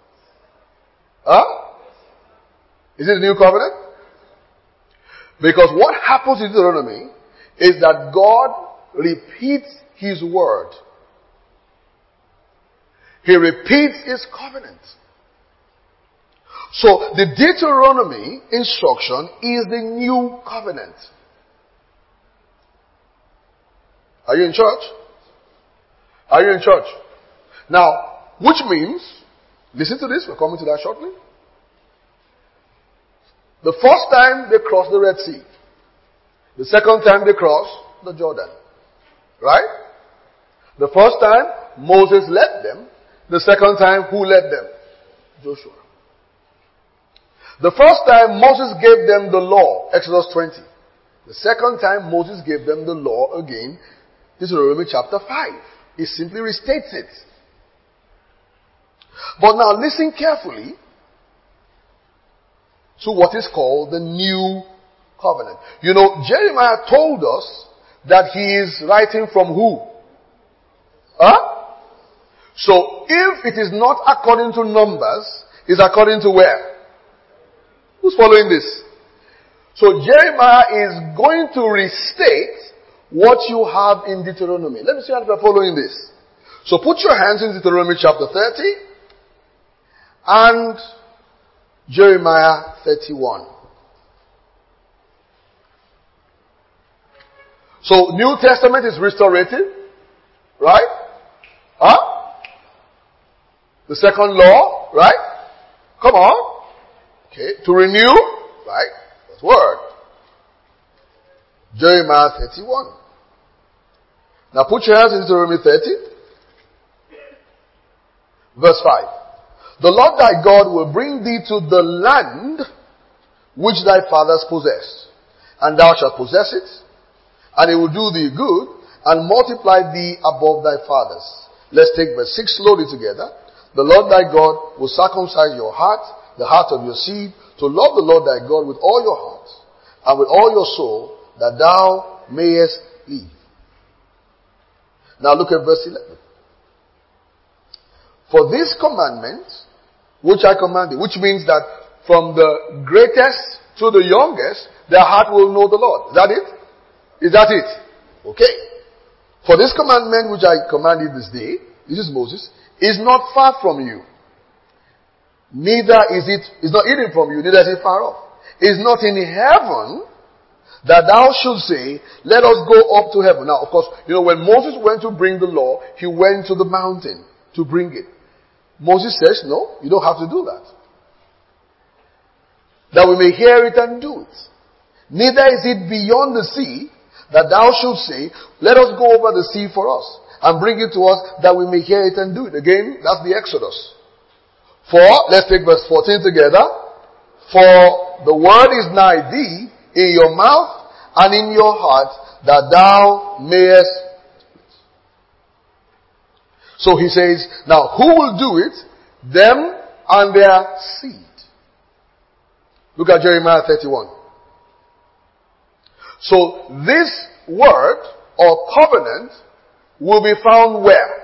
[SPEAKER 1] Huh? Is it the new covenant? Because what happens in Deuteronomy is that God repeats His word. He repeats His covenant. So the Deuteronomy instruction is the new covenant. Are you in church? Are you in church? Now, which means, listen to this, we're coming to that shortly. The first time they crossed the Red Sea. The second time they crossed the Jordan. Right? The first time, Moses led them. The second time, who led them? Joshua. The first time, Moses gave them the law, Exodus twenty. The second time, Moses gave them the law again, Deuteronomy chapter five. He simply restates it. But now listen carefully to what is called the new covenant. You know, Jeremiah told us that he is writing from who? Huh? So if it is not according to Numbers, it's according to where? Who's following this? So Jeremiah is going to restate what you have in Deuteronomy. Let me see how you're following this. So put your hands in Deuteronomy chapter thirty and Jeremiah thirty-one. So New Testament is restorative, right? Huh? The second law, right? Come on. Okay, to renew, right? That's word. Jeremiah thirty-one. Now put your hands in Deuteronomy thirty. Verse five. The Lord thy God will bring thee to the land which thy fathers possessed, and thou shalt possess it, and it will do thee good, and multiply thee above thy fathers. Let's take verse six slowly together. The Lord thy God will circumcise your heart, the heart of your seed, to love the Lord thy God with all your heart, and with all your soul, that thou mayest live. Now look at verse eleven. For this commandment, which I command thee, which means that from the greatest to the youngest, their heart will know the Lord. Is that it? Is that it? Okay. For this commandment which I command thee this day, this is Moses, is not far from you. Neither is it, is not hidden from you, neither is it far off. Is not in heaven, that thou should say, let us go up to heaven. Now, of course, you know, when Moses went to bring the law, he went to the mountain to bring it. Moses says, no, you don't have to do that. That we may hear it and do it. Neither is it beyond the sea that thou shouldst say, let us go over the sea for us, and bring it to us that we may hear it and do it. Again, that's the Exodus. For, let's take verse fourteen together. For the word is nigh thee, in your mouth and in your heart, that thou mayest. So he says, now who will do it? Them and their seed. Look at Jeremiah thirty-one. So this word or covenant will be found where?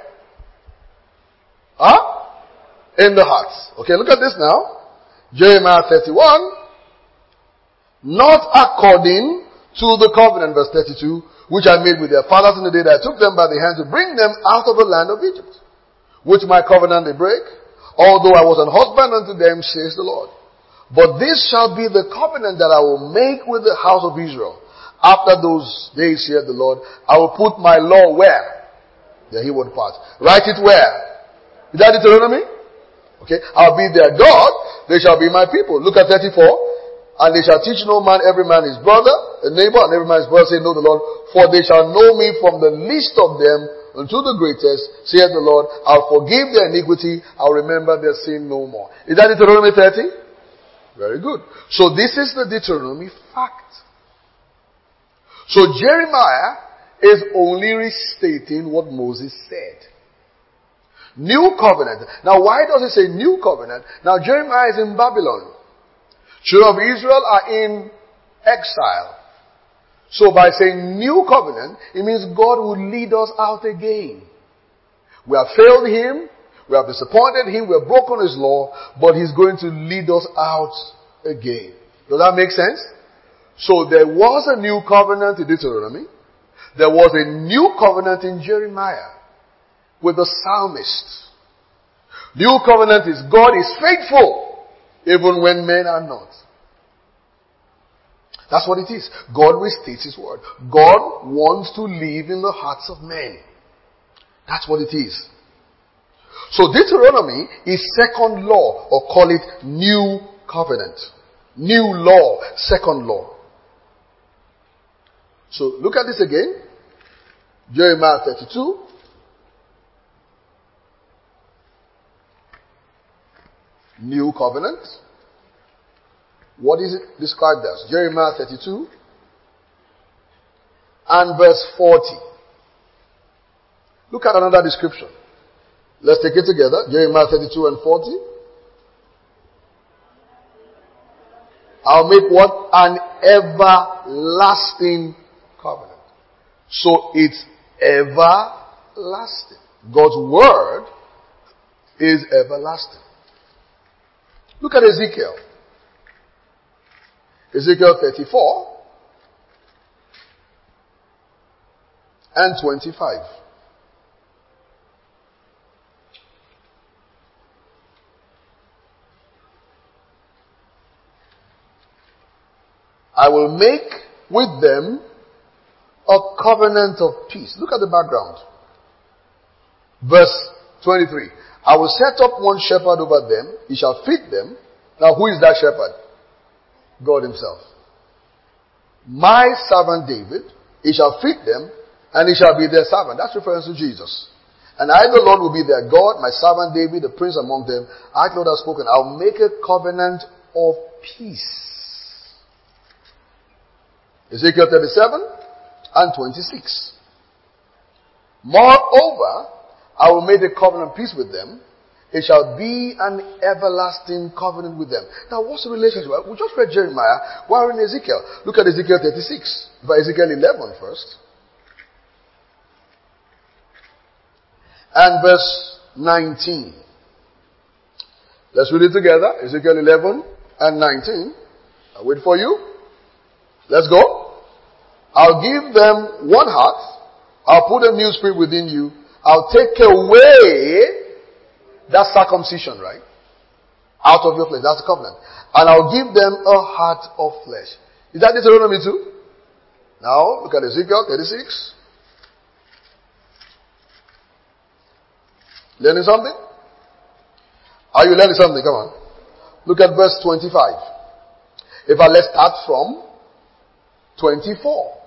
[SPEAKER 1] Huh? In the hearts. Okay, look at this now. Jeremiah thirty-one. Not according to the covenant, verse thirty-two, which I made with their fathers in the day that I took them by the hand to bring them out of the land of Egypt, which my covenant they break, although I was an husband unto them, says the Lord. But this shall be the covenant that I will make with the house of Israel. After those days, saith the Lord, I will put my law where? The Hebrew part. Write it where? Is that Deuteronomy? Okay. I'll be their God, they shall be my people. Look at thirty-four. And they shall teach no man, every man his brother, a neighbor, and every man his brother, say, know the Lord. For they shall know me from the least of them unto the greatest, saith the Lord. I'll forgive their iniquity, I'll remember their sin no more. Is that Deuteronomy thirty? Very good. So this is the Deuteronomy fact. So Jeremiah is only restating what Moses said. New covenant. Now why does it say new covenant? Now Jeremiah is in Babylon. Children of Israel are in exile. So by saying new covenant, it means God will lead us out again. We have failed Him, we have disappointed Him, we have broken His law, but He's going to lead us out again. Does that make sense? So there was a new covenant in Deuteronomy. There was a new covenant in Jeremiah with the psalmist. New covenant is God is faithful even when men are not. That's what it is. God restates His word. God wants to live in the hearts of men. That's what it is. So Deuteronomy is second law, or call it new covenant. New law, second law. So look at this again. Jeremiah thirty-two. New covenant. What is it described as? Jeremiah thirty-two and verse forty. Look at another description. Let's take it together. Jeremiah thirty-two and forty. I'll make what? An everlasting covenant. So it's everlasting. God's word is everlasting. Look at Ezekiel. Ezekiel thirty-four and twenty-five. I will make with them a covenant of peace. Look at the background. Verse twenty-three. I will set up one shepherd over them. He shall feed them. Now who is that shepherd? God Himself. My servant David, he shall feed them, and he shall be their servant. That's reference to Jesus. And I, the Lord, will be their God, my servant David, the prince among them. I, the Lord, have spoken. I'll make a covenant of peace. Ezekiel thirty-seven and twenty-six. Moreover, I will make a covenant of peace with them. It shall be an everlasting covenant with them. Now, what's the relationship? We just read Jeremiah. Why are we in Ezekiel? Look at Ezekiel thirty-six. By Ezekiel eleven first. And verse nineteen. Let's read it together. Ezekiel eleven and nineteen. I'll wait for you. Let's go. I'll give them one heart. I'll put a new spirit within you. I'll take away that circumcision, right? Out of your flesh. That's the covenant. And I'll give them a heart of flesh. Is that Deuteronomy two? Now, look at Ezekiel thirty-six. Learning something? Are you learning something? Come on. Look at verse twenty-five. In fact, let's start from twenty-four.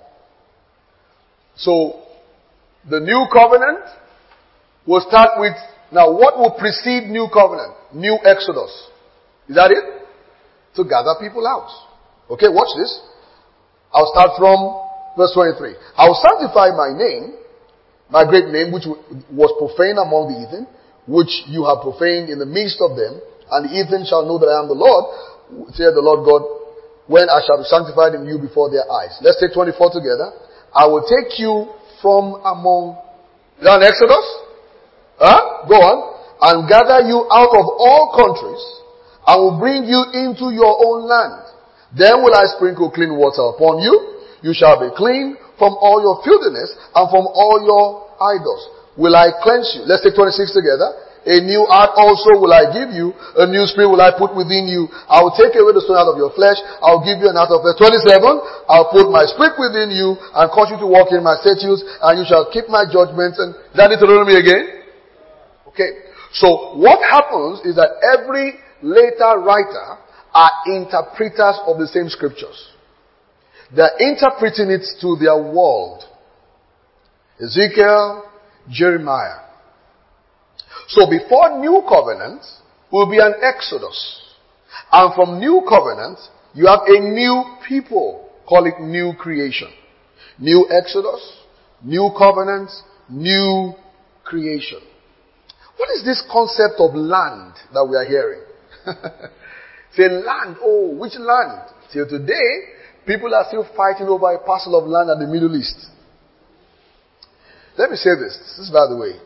[SPEAKER 1] So, the new covenant will start with, now what will precede new covenant? New Exodus. Is that it? To gather people out. Okay, watch this. I'll start from verse twenty-three. I will sanctify my name, my great name, which was profaned among the heathen, which you have profaned in the midst of them, and the heathen shall know that I am the Lord, saith the Lord God, when I shall be sanctified in you before their eyes. Let's take twenty-four together. I will take you from among, is that an Exodus? Huh? Go on. And gather you out of all countries, I will bring you into your own land. Then will I sprinkle clean water upon you. You shall be clean from all your filthiness and from all your idols. Will I cleanse you? Let's take twenty-six together. A new heart also will I give you. A new spirit will I put within you. I will take away the stone out of your flesh. I will give you an heart of flesh. twenty-seven. I'll put my spirit within you and cause you to walk in my statutes, and you shall keep my judgments. And is that Deuteronomy again? Okay. So what happens is that every later writer are interpreters of the same scriptures. They're interpreting it to their world. Ezekiel, Jeremiah. So before new covenant will be an exodus. And from new covenant, you have a new people. Call it new creation. New exodus, new covenant, new creation. What is this concept of land that we are hearing? Say land, oh, which land? Till today, people are still fighting over a parcel of land in the Middle East. Let me say this. This is by the way.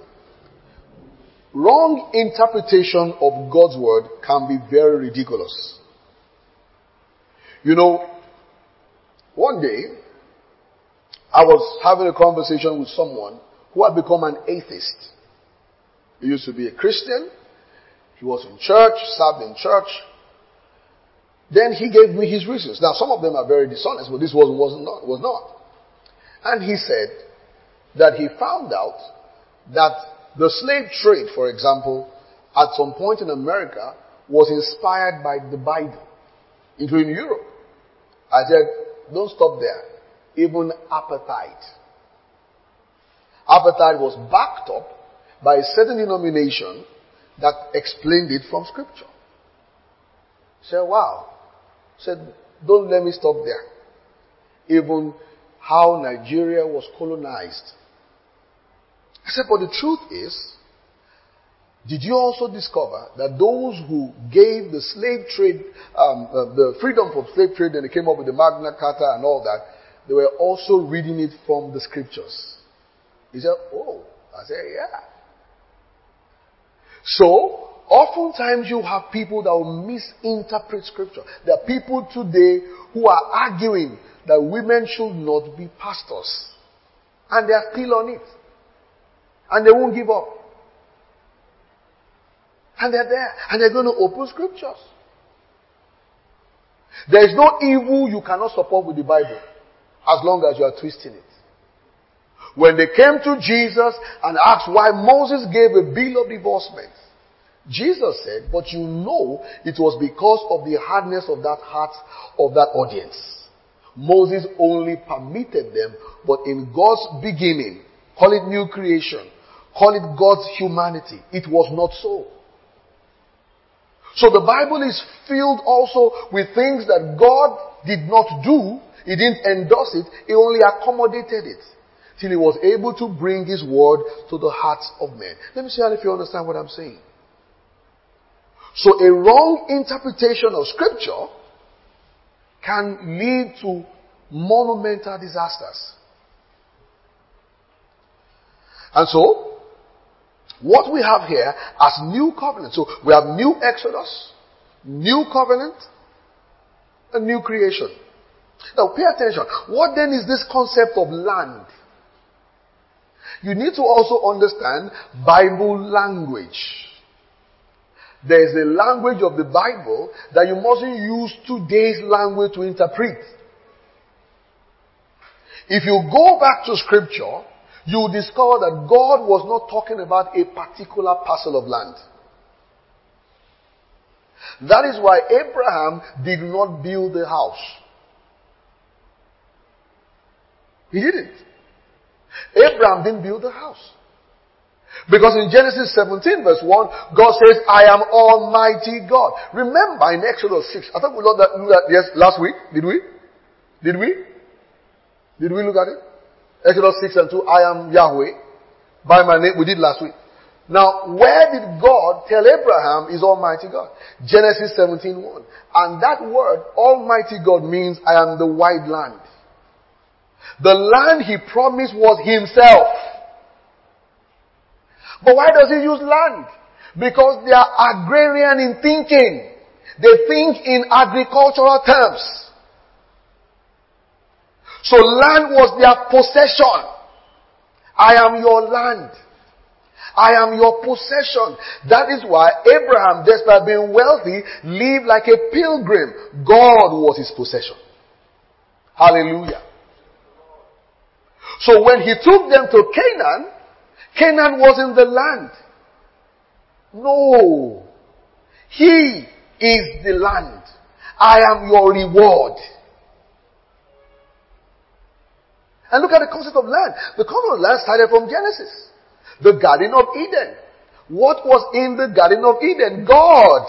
[SPEAKER 1] Wrong interpretation of God's word can be very ridiculous. You know, one day, I was having a conversation with someone who had become an atheist. He used to be a Christian. He was in church, served in church. Then he gave me his reasons. Now, some of them are very dishonest, but this was, was, not, was not. And he said that he found out that the slave trade, for example, at some point in America, was inspired by the Bible, including Europe. I said, don't stop there. Even apartheid. Apartheid was backed up by a certain denomination that explained it from Scripture. I said, wow. I said, don't let me stop there. Even how Nigeria was colonized. I said, but the truth is, did you also discover that those who gave the slave trade, um, uh, the freedom from slave trade, and they came up with the Magna Carta and all that, they were also reading it from the scriptures? He said, oh. I said, yeah. So, oftentimes you have people that will misinterpret scripture. There are people today who are arguing that women should not be pastors. And they are still on it. And they won't give up. And they're there. And they're going to open scriptures. There is no evil you cannot support with the Bible, as long as you are twisting it. When they came to Jesus and asked why Moses gave a bill of divorcement, Jesus said, but you know it was because of the hardness of that heart of that audience. Moses only permitted them, but in God's beginning, call it new creation, call it God's humanity, it was not so. So the Bible is filled also with things that God did not do. He didn't endorse it. He only accommodated it till he was able to bring his word to the hearts of men. Let me see if you understand what I'm saying. So a wrong interpretation of scripture can lead to monumental disasters. And so, what we have here as new covenant. So we have new Exodus, new covenant, and new creation. Now pay attention. What then is this concept of land? You need to also understand Bible language. There is a language of the Bible that you mustn't use today's language to interpret. If you go back to scripture, you will discover that God was not talking about a particular parcel of land. That is why Abraham did not build the house. He didn't. Abraham didn't build the house. Because in Genesis seventeen verse one, God says, I am Almighty God. Remember in Exodus six, I thought we looked at that yes, last week. Did we? Did we? Did we look at it? Exodus six and two, I am Yahweh. By my name, we did last week. Now, where did God tell Abraham is Almighty God? Genesis seventeen one. And that word, Almighty God, means I am the wide land. The land he promised was himself. But why does he use land? Because they are agrarian in thinking. They think in agricultural terms. So land was their possession. I am your land. I am your possession. That is why Abraham, despite being wealthy, lived like a pilgrim. God was his possession. Hallelujah. So when he took them to Canaan, Canaan wasn't the land. No. He is the land. I am your reward. And look at the concept of land. The concept of land started from Genesis. The Garden of Eden. What was in the Garden of Eden? God.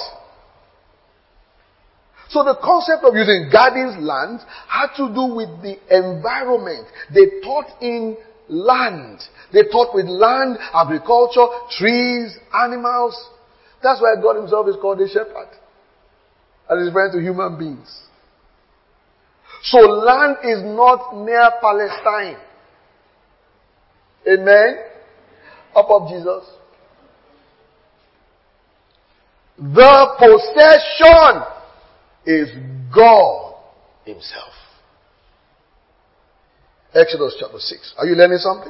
[SPEAKER 1] So the concept of using gardens, land, had to do with the environment. They taught in land. They taught with land, agriculture, trees, animals. That's why God himself is called a shepherd. And is referring to human beings. So land is not near Palestine. Amen? Up of Jesus. The possession is God himself. Exodus chapter six. Are you learning something?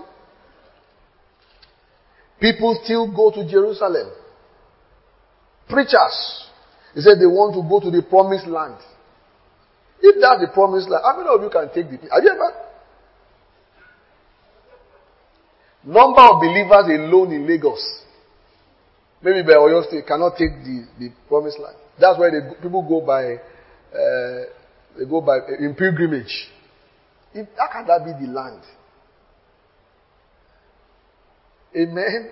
[SPEAKER 1] People still go to Jerusalem. Preachers. They said they want to go to the promised land. If that's the promised land, how many of you can take the... Have you ever? Number of believers alone in Lagos, maybe by Oyo State, cannot take the, the promised land. That's why they, people go by, uh, they go by, in pilgrimage. If, how can that be the land? Amen?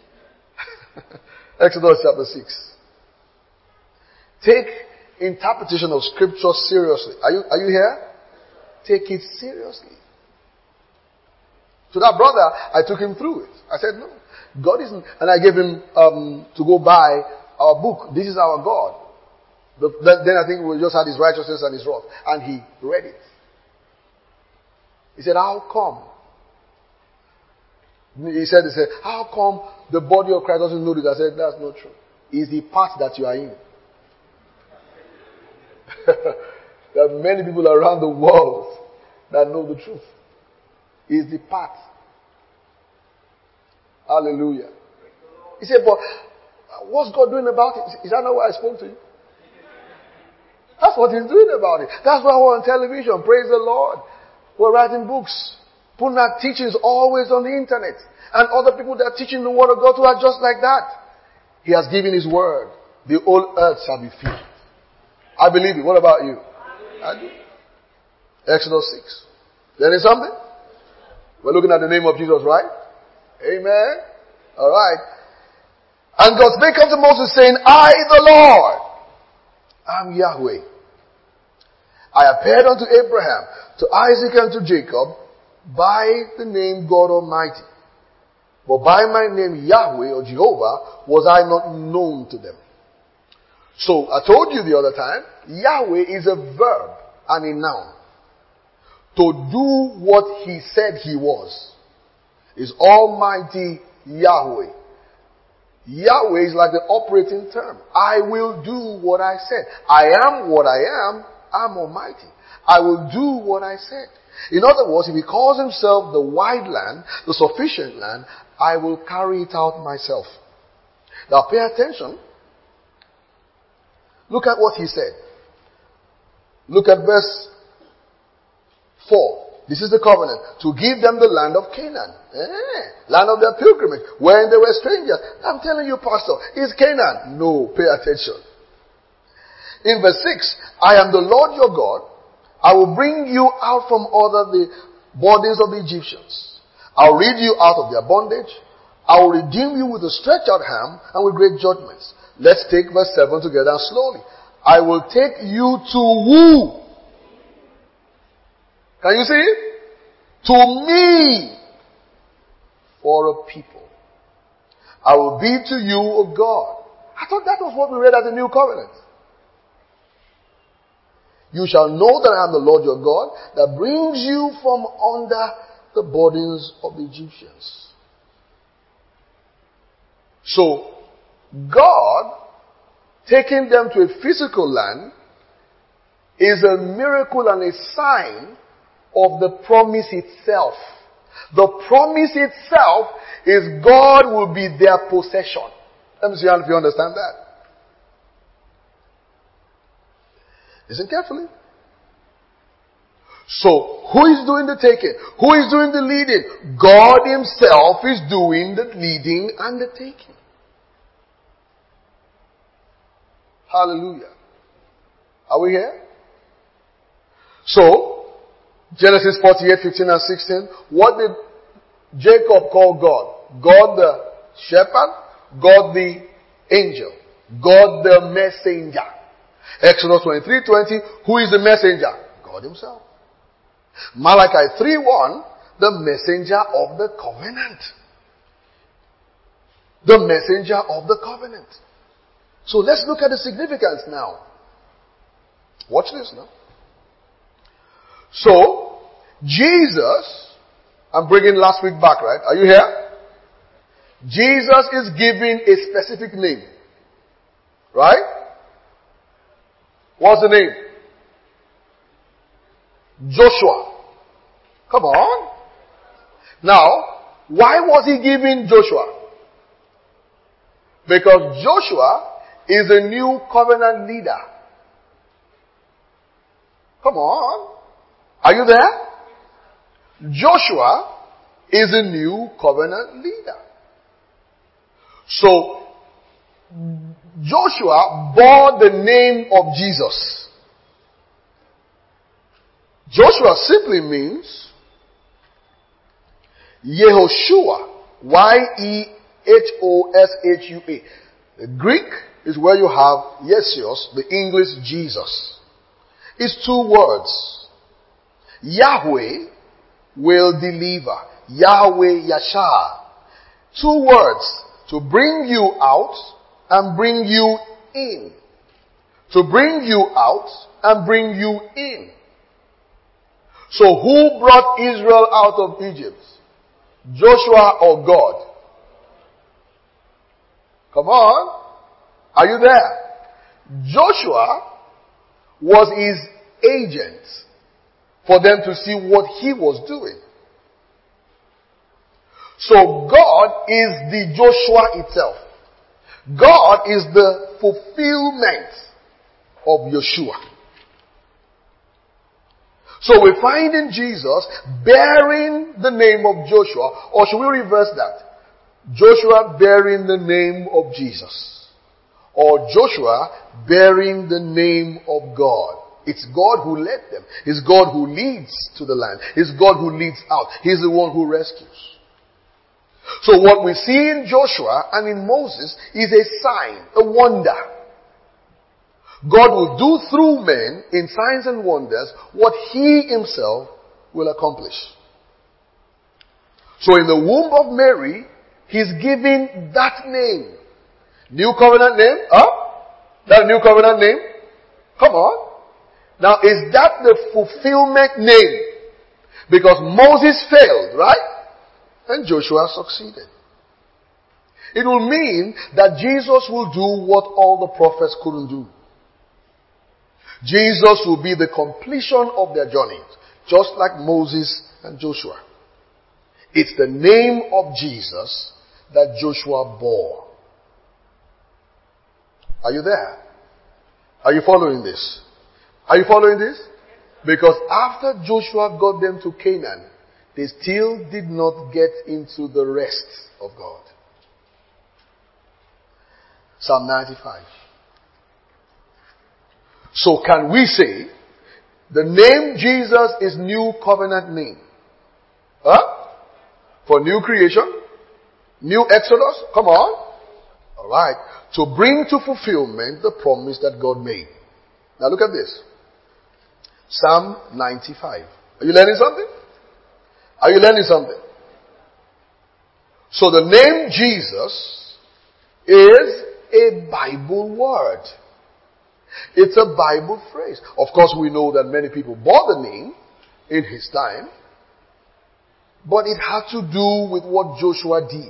[SPEAKER 1] Exodus chapter six. Take interpretation of scripture seriously. Are you, are you here? Take it seriously. So that brother, I took him through it. I said, no, God isn't, and I gave him um, to go buy our book. This is our God. The, then I think we just had his righteousness and his wrath. And he read it. He said, how come? He said, he said, how come the body of Christ doesn't know this? I said, that's not true. It's the part that you are in. There are many people around the world that know the truth. It's the part. Hallelujah. He said, but what's God doing about it? Is that not what I spoke to you? That's what he's doing about it. That's why we're on television. Praise the Lord. We're writing books. Putting our teachings always on the internet. And other people that are teaching the word of God too are just like that. He has given his word. The whole earth shall be filled. I believe it. What about you? I do. Exodus six. Learning something? We're looking at the name of Jesus, right? Amen. Alright. And God spake unto Moses, saying, I, the Lord, am Yahweh. I appeared unto Abraham, to Isaac, and to Jacob, by the name God Almighty. But by my name Yahweh or Jehovah was I not known to them. So I told you the other time, Yahweh is a verb and a noun. To do what he said he was is Almighty Yahweh. Yahweh is like the operating term. I will do what I said. I am what I am. I'm Almighty. I will do what I said. In other words, if he calls himself the wide land, the sufficient land, I will carry it out myself. Now pay attention. Look at what he said. Look at verse four. This is the covenant. To give them the land of Canaan. Eh, land of their pilgrimage. Wherein they were strangers. I'm telling you, pastor, is Canaan? No, pay attention. In verse six, I am the Lord your God. I will bring you out from under the borders of the Egyptians. I will lead you out of their bondage. I will redeem you with a stretched out hand and with great judgments. Let's take verse seven together slowly. I will take you to who? Can you see it? To me for a people. I will be to you a God. I thought that was what we read as the new covenant. You shall know that I am the Lord your God that brings you from under the burdens of the Egyptians. So, God taking them to a physical land is a miracle and a sign of the promise itself. The promise itself is God will be their possession. Let me see if you understand that. Listen carefully. So, who is doing the taking? Who is doing the leading? God himself is doing the leading and the taking. Hallelujah. Are we here? So, Genesis forty-eight, fifteen and sixteen. What did Jacob call God? God the shepherd, God the angel, God the messenger. Exodus twenty-three, twenty. Who is the messenger? God himself. Malachi three, one. The messenger of the covenant. The messenger of the covenant. So let's look at the significance now. Watch this now. So, Jesus, I'm bringing last week back, right? Are you here? Jesus is giving a specific name. Right? What's the name? Joshua. Come on. Now, why was he giving Joshua? Because Joshua is a new covenant leader. Come on. Are you there? Joshua is a new covenant leader. So, Joshua bore the name of Jesus. Joshua simply means Yehoshua. Y E H O S H U A. The Greek is where you have Yesios, the English Jesus. It's two words. Yahweh will deliver. Yahweh Yashar. Two words. To bring you out and bring you in. To bring you out and bring you in. So who brought Israel out of Egypt? Joshua or God? Come on. Are you there? Joshua was his agent for them to see what he was doing. So God is the Joshua itself. God is the fulfillment of Yeshua. So we find in Jesus bearing the name of Joshua, or should we reverse that? Joshua bearing the name of Jesus. Or Joshua bearing the name of God. It's God who led them. It's God who leads to the land. It's God who leads out. He's the one who rescues. So what we see in Joshua and in Moses is a sign, a wonder. God will do through men in signs and wonders what he himself will accomplish. So in the womb of Mary, he's giving that name. New covenant name? Huh? That new covenant name? Come on. Now, is that the fulfillment name? Because Moses failed, right? And Joshua succeeded. It will mean that Jesus will do what all the prophets couldn't do. Jesus will be the completion of their journey, just like Moses and Joshua. It's the name of Jesus that Joshua bore. Are you there? Are you following this? Are you following this? Because after Joshua got them to Canaan, they still did not get into the rest of God. Psalm ninety-five. So can we say the name Jesus is new covenant name? Huh? For new creation? New Exodus? Come on. Alright. To bring to fulfillment the promise that God made. Now look at this. Psalm ninety-five. Are you learning something? Are you learning something? So the name Jesus is a Bible word. It's a Bible phrase. Of course, we know that many people bore the name in his time, but it had to do with what Joshua did.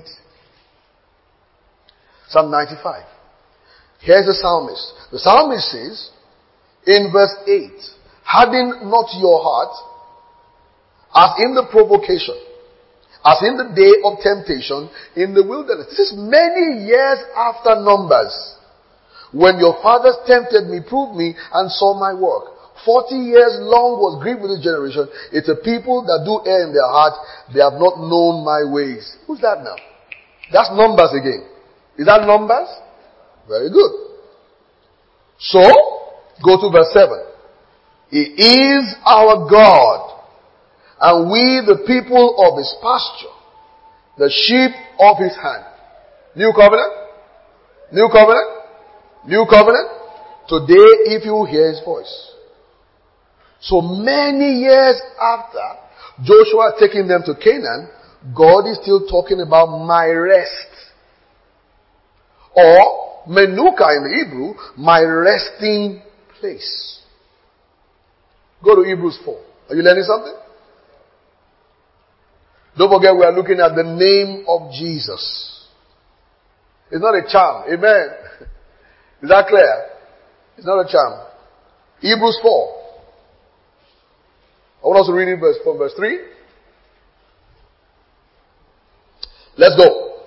[SPEAKER 1] Psalm ninety-five. Here's the psalmist. The psalmist says in verse eight, harden not your heart as in the provocation, as in the day of temptation in the wilderness. This is many years after Numbers. When your fathers tempted me, proved me, and saw my work. Forty years long was grieved with the generation. It's a people that do err in their heart. They have not known my ways. Who's that now? That's Numbers again. Is that Numbers? Very good. So, go to verse seven. He is our God, and we the people of his pasture, the sheep of his hand. New covenant? New covenant? New covenant? Today, if you hear his voice. So many years after Joshua taking them to Canaan, God is still talking about my rest. Or, menuka in the Hebrew, my resting place. Go to Hebrews four. Are you learning something? Don't forget we are looking at the name of Jesus. It's not a charm. Amen. Is that clear? It's not a charm. Hebrews four. I want us to read it verse, from verse three. Let's go.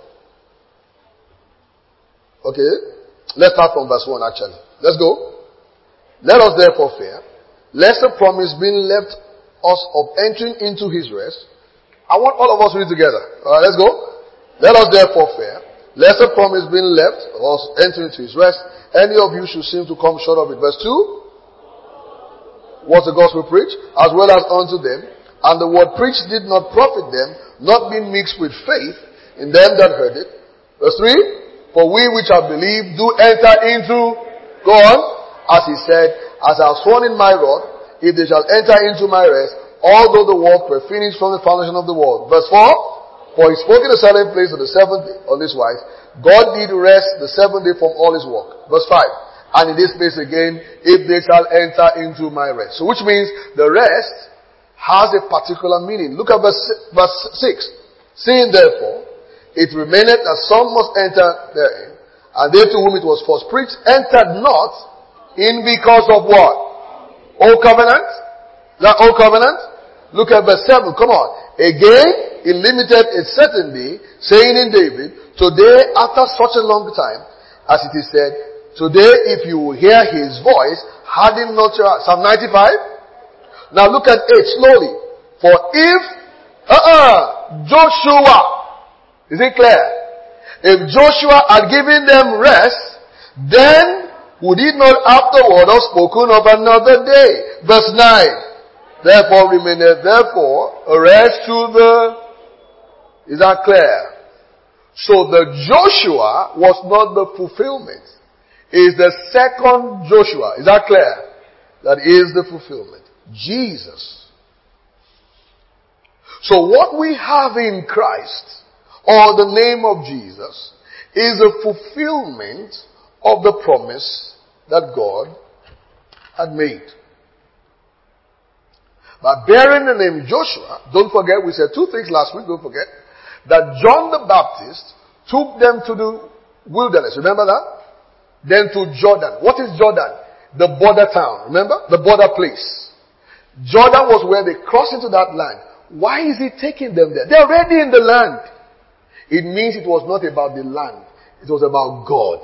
[SPEAKER 1] Okay. Let's start from verse one actually. Let's go. Let us therefore fear, lest the promise being left us of entering into his rest. I want all of us to read together. Alright, let's go. Let us therefore fear, lest the promise being left us entering into his rest, any of you should seem to come short of it. Verse two. Was the gospel preached, as well as unto them, and the word preached did not profit them, not being mixed with faith in them that heard it. Verse three. For we which have believed do enter into, go on, as he said, as I have sworn in my rod, if they shall enter into my rest, although the work were finished from the foundation of the world. Verse four. For he spoke in a certain place on the seventh day, on this wise, God did rest the seventh day from all his work. Verse five. And in this place again, if they shall enter into my rest. So which means the rest has a particular meaning. Look at verse, verse six. Seeing therefore, it remaineth that some must enter therein, and they to whom it was first preached entered not in because of what? Old covenant? That old covenant? Look at verse seven. Come on. Again, he limited a certain day, saying in David, today after such a long time, as it is said, today if you will hear his voice, harden not your heart. Psalm ninety-five. Now look at it slowly. For if, uh-uh, Joshua, is it clear? If Joshua had given them rest, then would he not afterward have spoken of another day? Verse nine. Therefore remaineth therefore a rest to the, is that clear? So the Joshua was not the fulfillment. Is the second Joshua. Is that clear? That is the fulfillment. Jesus. So what we have in Christ, or the name of Jesus, is a fulfillment of the promise that God had made. By bearing the name Joshua, don't forget, we said two things last week, don't forget, that John the Baptist took them to the wilderness. Remember that? Then to Jordan. What is Jordan? The border town. Remember? The border place. Jordan was where they crossed into that land. Why is he taking them there? They're already in the land. It means it was not about the land. It was about God.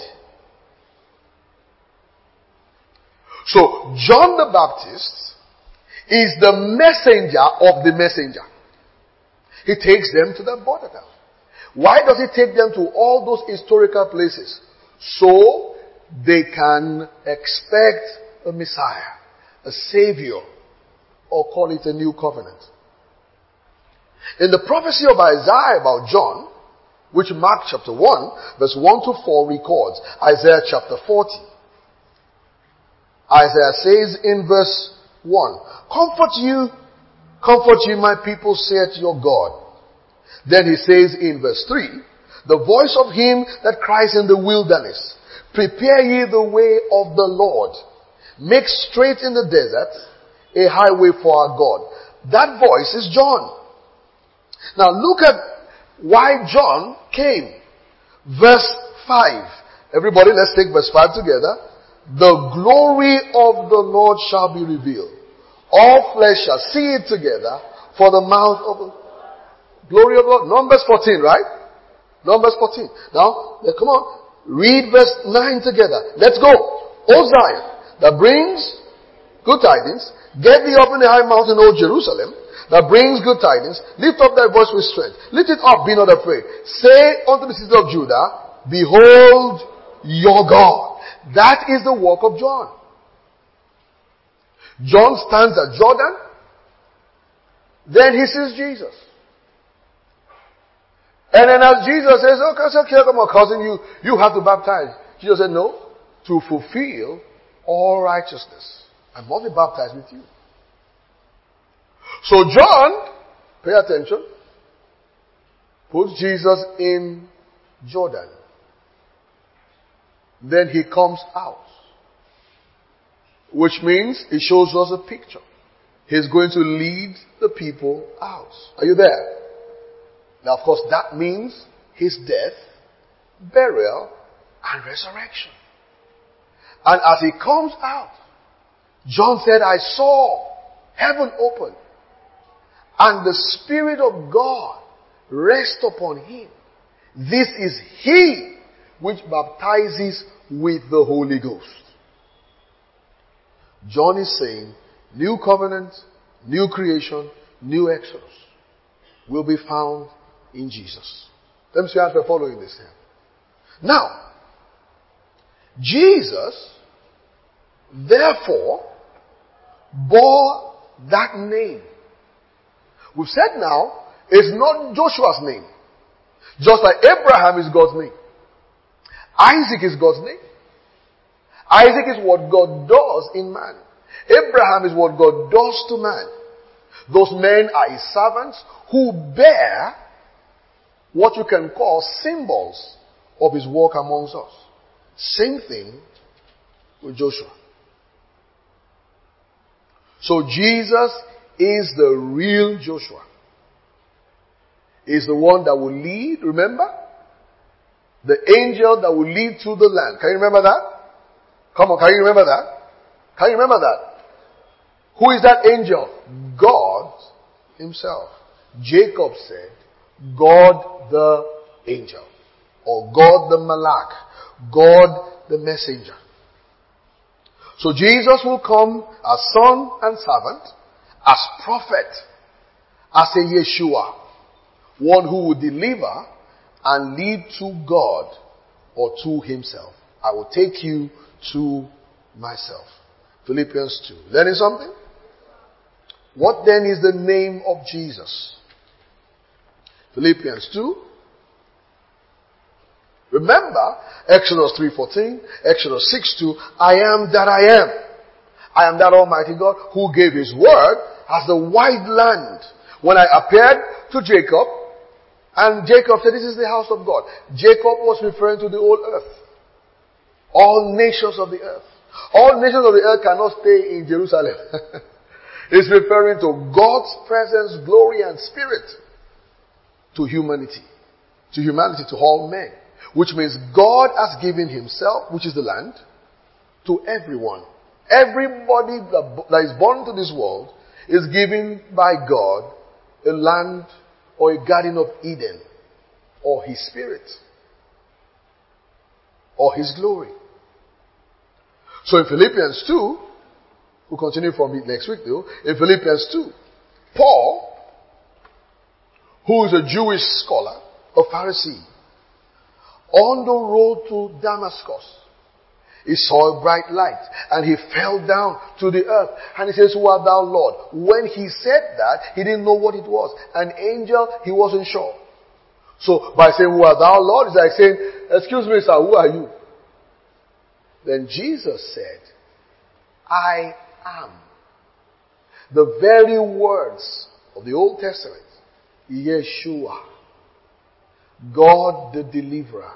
[SPEAKER 1] So, John the Baptist is the messenger of the messenger. He takes them to the border town. Why does he take them to all those historical places? So they can expect a Messiah, a Savior, or call it a new covenant. In the prophecy of Isaiah about John, which Mark chapter one, verse one to four records, Isaiah chapter forty. Isaiah says in verse one, Comfort you, comfort you, my people, saith your God. Then he says in verse three, the voice of him that cries in the wilderness, prepare ye the way of the Lord. Make straight in the desert a highway for our God. That voice is John. Now look at why John came. Verse five. Everybody, let's take verse five together. The glory of the Lord shall be revealed. All flesh shall see it together, for the mouth of the glory of the Lord. Numbers fourteen, right? Numbers fourteen. Now, come on. Read verse nine together. Let's go. O Zion, that brings good tidings. Get thee up in the high mountain, O Jerusalem, that brings good tidings. Lift up thy voice with strength. Lift it up, be not afraid. Say unto the city of Judah, behold your God. That is the work of John. John stands at Jordan. Then he sees Jesus. And then as Jesus says, okay, so here come my cousin, you, you have to baptize. Jesus said, no, to fulfill all righteousness. I must be baptized with you. So John, pay attention, puts Jesus in Jordan. Then he comes out. Which means it shows us a picture. He's going to lead the people out. Are you there? Now, of course, that means his death, burial, and resurrection. And as he comes out, John said, I saw heaven open, and the Spirit of God rest upon him. This is he which baptizes with the Holy Ghost. John is saying, new covenant, new creation, new exodus will be found in Jesus. Let me see how we're following this here. Now, Jesus, therefore, bore that name. We've said now, it's not Joshua's name. Just like Abraham is God's name. Isaac is God's name. Isaac is what God does in man. Abraham is what God does to man. Those men are his servants who bear what you can call symbols of his work amongst us. Same thing with Joshua. So Jesus is the real Joshua. He's the one that will lead, remember? The angel that will lead to the land. Can you remember that? Come on, can you remember that? Can you remember that? Who is that angel? God himself. Jacob said, God the angel. Or God the Malach. God the messenger. So Jesus will come as son and servant, as prophet, as a Yeshua. One who will deliver and lead to God or to himself. I will take you to myself. Philippians two. Learning something? What then is the name of Jesus? Philippians two. Remember, Exodus three fourteen, Exodus six two, I am that I am. I am that Almighty God who gave his word as the wide land. When I appeared to Jacob, and Jacob said, this is the house of God. Jacob was referring to the whole earth. All nations of the earth. All nations of the earth cannot stay in Jerusalem. It's referring to God's presence, glory, and spirit to humanity. To humanity, to all men. Which means God has given himself, which is the land, to everyone. Everybody that is born into this world is given by God a land or a garden of Eden, or his spirit, or his glory. So in Philippians two, we'll continue from it next week though, in Philippians two, Paul, who is a Jewish scholar, a Pharisee, on the road to Damascus, He saw a bright light and he fell down to the earth. And he says, who art thou, Lord? When he said that, he didn't know what it was. An angel, he wasn't sure. So by saying, who art thou, Lord? It's like saying, excuse me, sir, who are you? Then Jesus said, I am. The very words of the Old Testament, Yeshua, God the deliverer.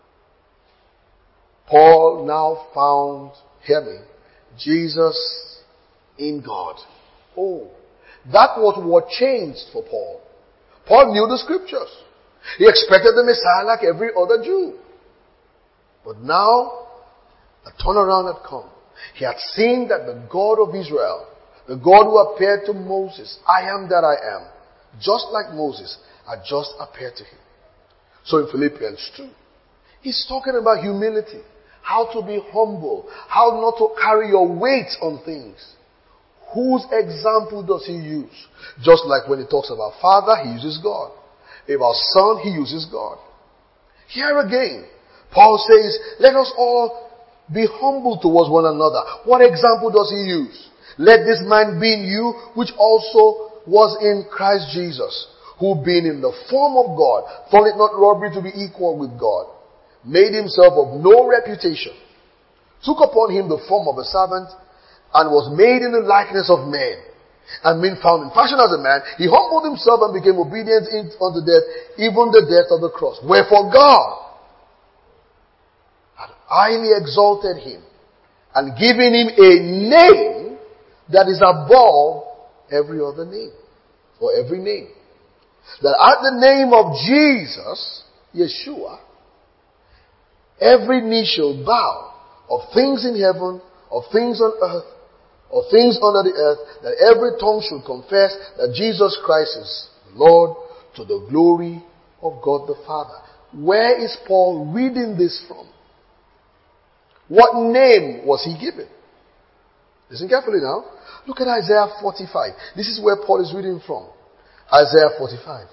[SPEAKER 1] Paul now found heaven, Jesus in God. Oh, that was what changed for Paul. Paul knew the scriptures. He expected the Messiah like every other Jew. But now, a turnaround had come. He had seen that the God of Israel, the God who appeared to Moses, I am that I am, just like Moses, had just appeared to him. So in Philippians two, he's talking about humility, how to be humble, how not to carry your weight on things. Whose example does he use? Just like when he talks about Father, he uses God. About Son, he uses God. Here again, Paul says, let us all be humble towards one another. What example does he use? Let this mind be in you, which also was in Christ Jesus, who being in the form of God, thought it not robbery to be equal with God, made himself of no reputation, took upon him the form of a servant, and was made in the likeness of men. And being found in fashion as a man, he humbled himself and became obedient unto death, even the death of the cross. Wherefore God had highly exalted him and given him a name that is above every other name, or every name. That at the name of Jesus, Yeshua, every knee shall bow, of things in heaven, of things on earth, of things under the earth, that every tongue should confess that Jesus Christ is Lord, to the glory of God the Father. Where is Paul reading this from? What name was he given? Listen carefully now. Look at Isaiah forty-five. This is where Paul is reading from. Isaiah forty-five.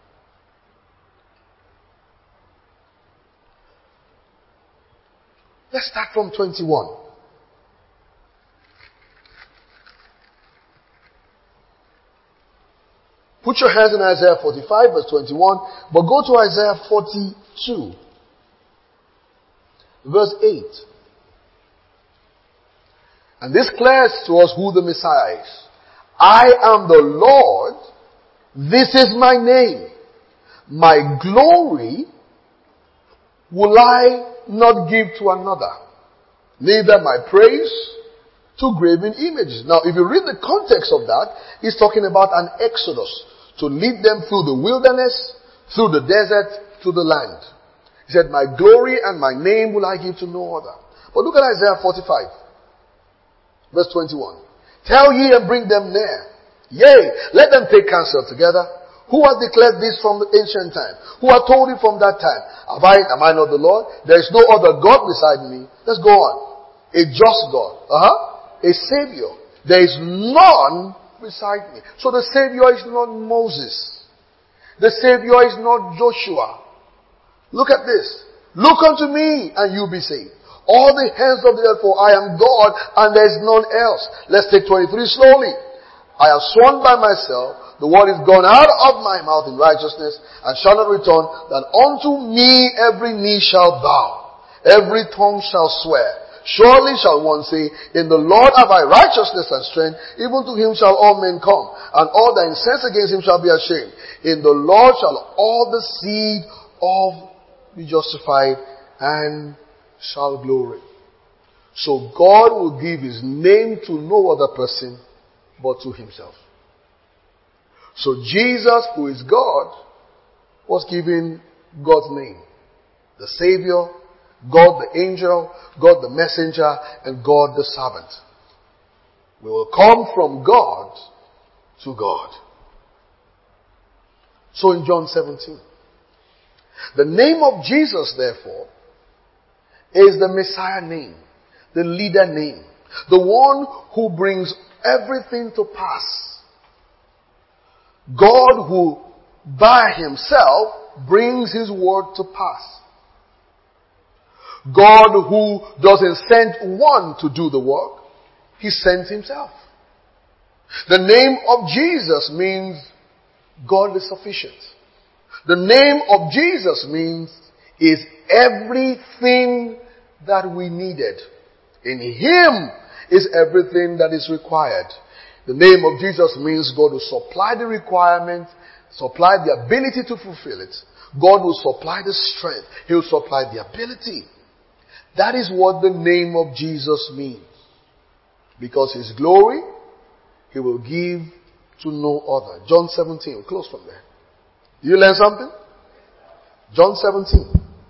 [SPEAKER 1] Let's start from twenty-one. Put your hands in Isaiah forty-five, verse twenty-one, but go to Isaiah forty-two, verse eight. And this clears to us who the Messiah is. I am the Lord, this is my name. My glory will I not give to another, neither my praise to graven images. Now, if you read the context of that, he's talking about an exodus to lead them through the wilderness, through the desert, to the land. He said, my glory and my name will I give to no other. But look at Isaiah forty-five, verse twenty-one. Tell ye and bring them near. Yea, let them take counsel together. Who has declared this from the ancient time? Who has told it from that time? Have I, am I not the Lord? There is no other God beside me. Let's go on. A just God. Uh-huh. A Savior. There is none beside me. So the Savior is not Moses. The Savior is not Joshua. Look at this. Look unto me and you'll be saved. All the hands of the earth, for I am God and there is none else. Let's take twenty-three slowly. I have sworn by myself, the word is gone out of my mouth in righteousness and shall not return, that unto me every knee shall bow, every tongue shall swear. Surely shall one say, in the Lord have I righteousness and strength, even to him shall all men come, and all that incense against him shall be ashamed. In the Lord shall all the seed of be justified and shall glory. So God will give his name to no other person but to himself. So Jesus, who is God, was given God's name. The Savior, God the angel, God the messenger, and God the servant. We will come from God to God. So in John seventeen, the name of Jesus, therefore, is the Messiah name, the leader name, the one who brings everything to pass. God who by himself brings his word to pass. God who doesn't send one to do the work, he sends himself. The name of Jesus means God is sufficient. The name of Jesus means is everything that we needed. In him is everything that is required. The name of Jesus means God will supply the requirement, supply the ability to fulfill it. God will supply the strength. He will supply the ability. That is what the name of Jesus means. Because his glory, he will give to no other. John seventeen, we'll close from there. Did you learn something? John seventeen.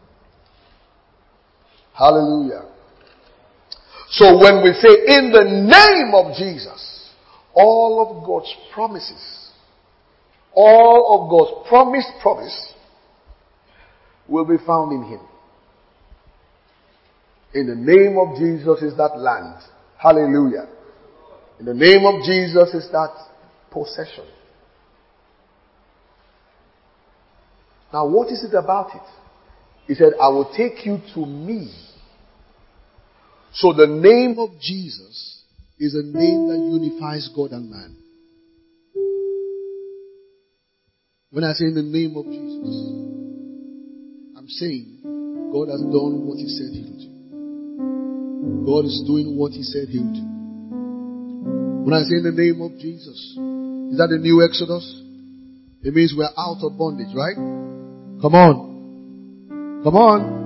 [SPEAKER 1] Hallelujah. So when we say in the name of Jesus, all of God's promises, all of God's promised promise will be found in him. In the name of Jesus is that land. Hallelujah. In the name of Jesus is that possession. Now what is it about it? He said, I will take you to me. So the name of Jesus is a name that unifies God and man. When I say in the name of Jesus, I'm saying God has done what he said he will do. God is doing what he said he will do. When I say in the name of Jesus, is that the new Exodus? It means we're out of bondage, right? Come on. Come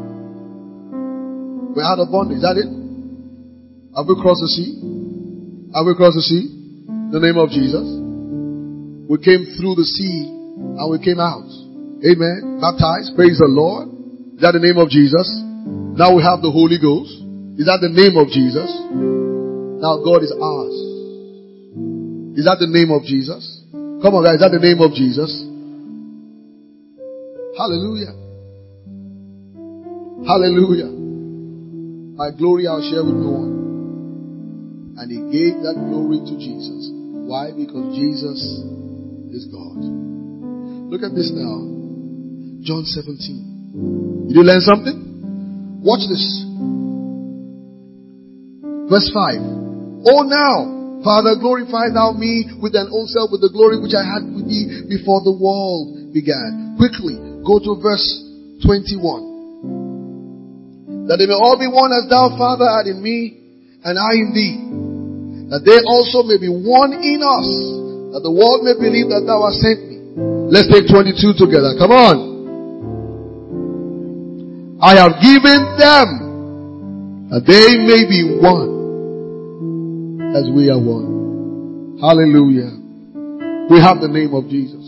[SPEAKER 1] on. We're out of bondage, is that it? Have we crossed the sea? Have we crossed the sea? In the name of Jesus. We came through the sea and we came out. Amen. Baptized. Praise the Lord. Is that the name of Jesus? Now we have the Holy Ghost. Is that the name of Jesus? Now God is ours. Is that the name of Jesus? Come on guys, is that the name of Jesus? Hallelujah. Hallelujah. My glory I'll share with no one. And he gave that glory to Jesus. Why? Because Jesus is God. Look at this now. John seventeen. Did you learn something? Watch this. Verse five. Oh now, Father, glorify thou me with thine own self, with the glory which I had with thee before the world began. Quickly, go to verse twenty-one. That they may all be one as thou, Father, art in me, and I in thee. That they also may be one in us, that the world may believe that thou hast sent me. Let's take twenty-two together. Come on. I have given them that they may be one as we are one. Hallelujah. We have the name of Jesus.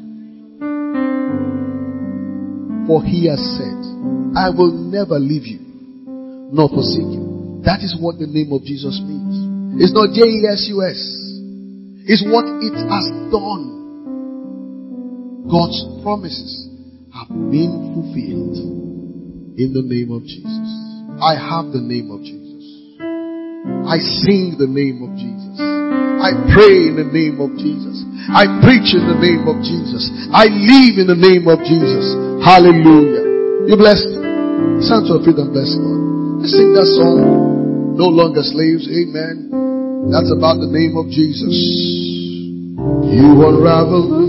[SPEAKER 1] For he has said, I will never leave you nor forsake you. That is what the name of Jesus means. It's not J E S U S. It's what it has done. God's promises have been fulfilled in the name of Jesus. I have the name of Jesus. I sing the name of Jesus. I pray in the name of Jesus. I preach in the name of Jesus. I live in the name of Jesus. Hallelujah. You blessed? Stand to your feet and bless God. Let's sing that song. No longer slaves. Amen. That's about the name of Jesus. You unravel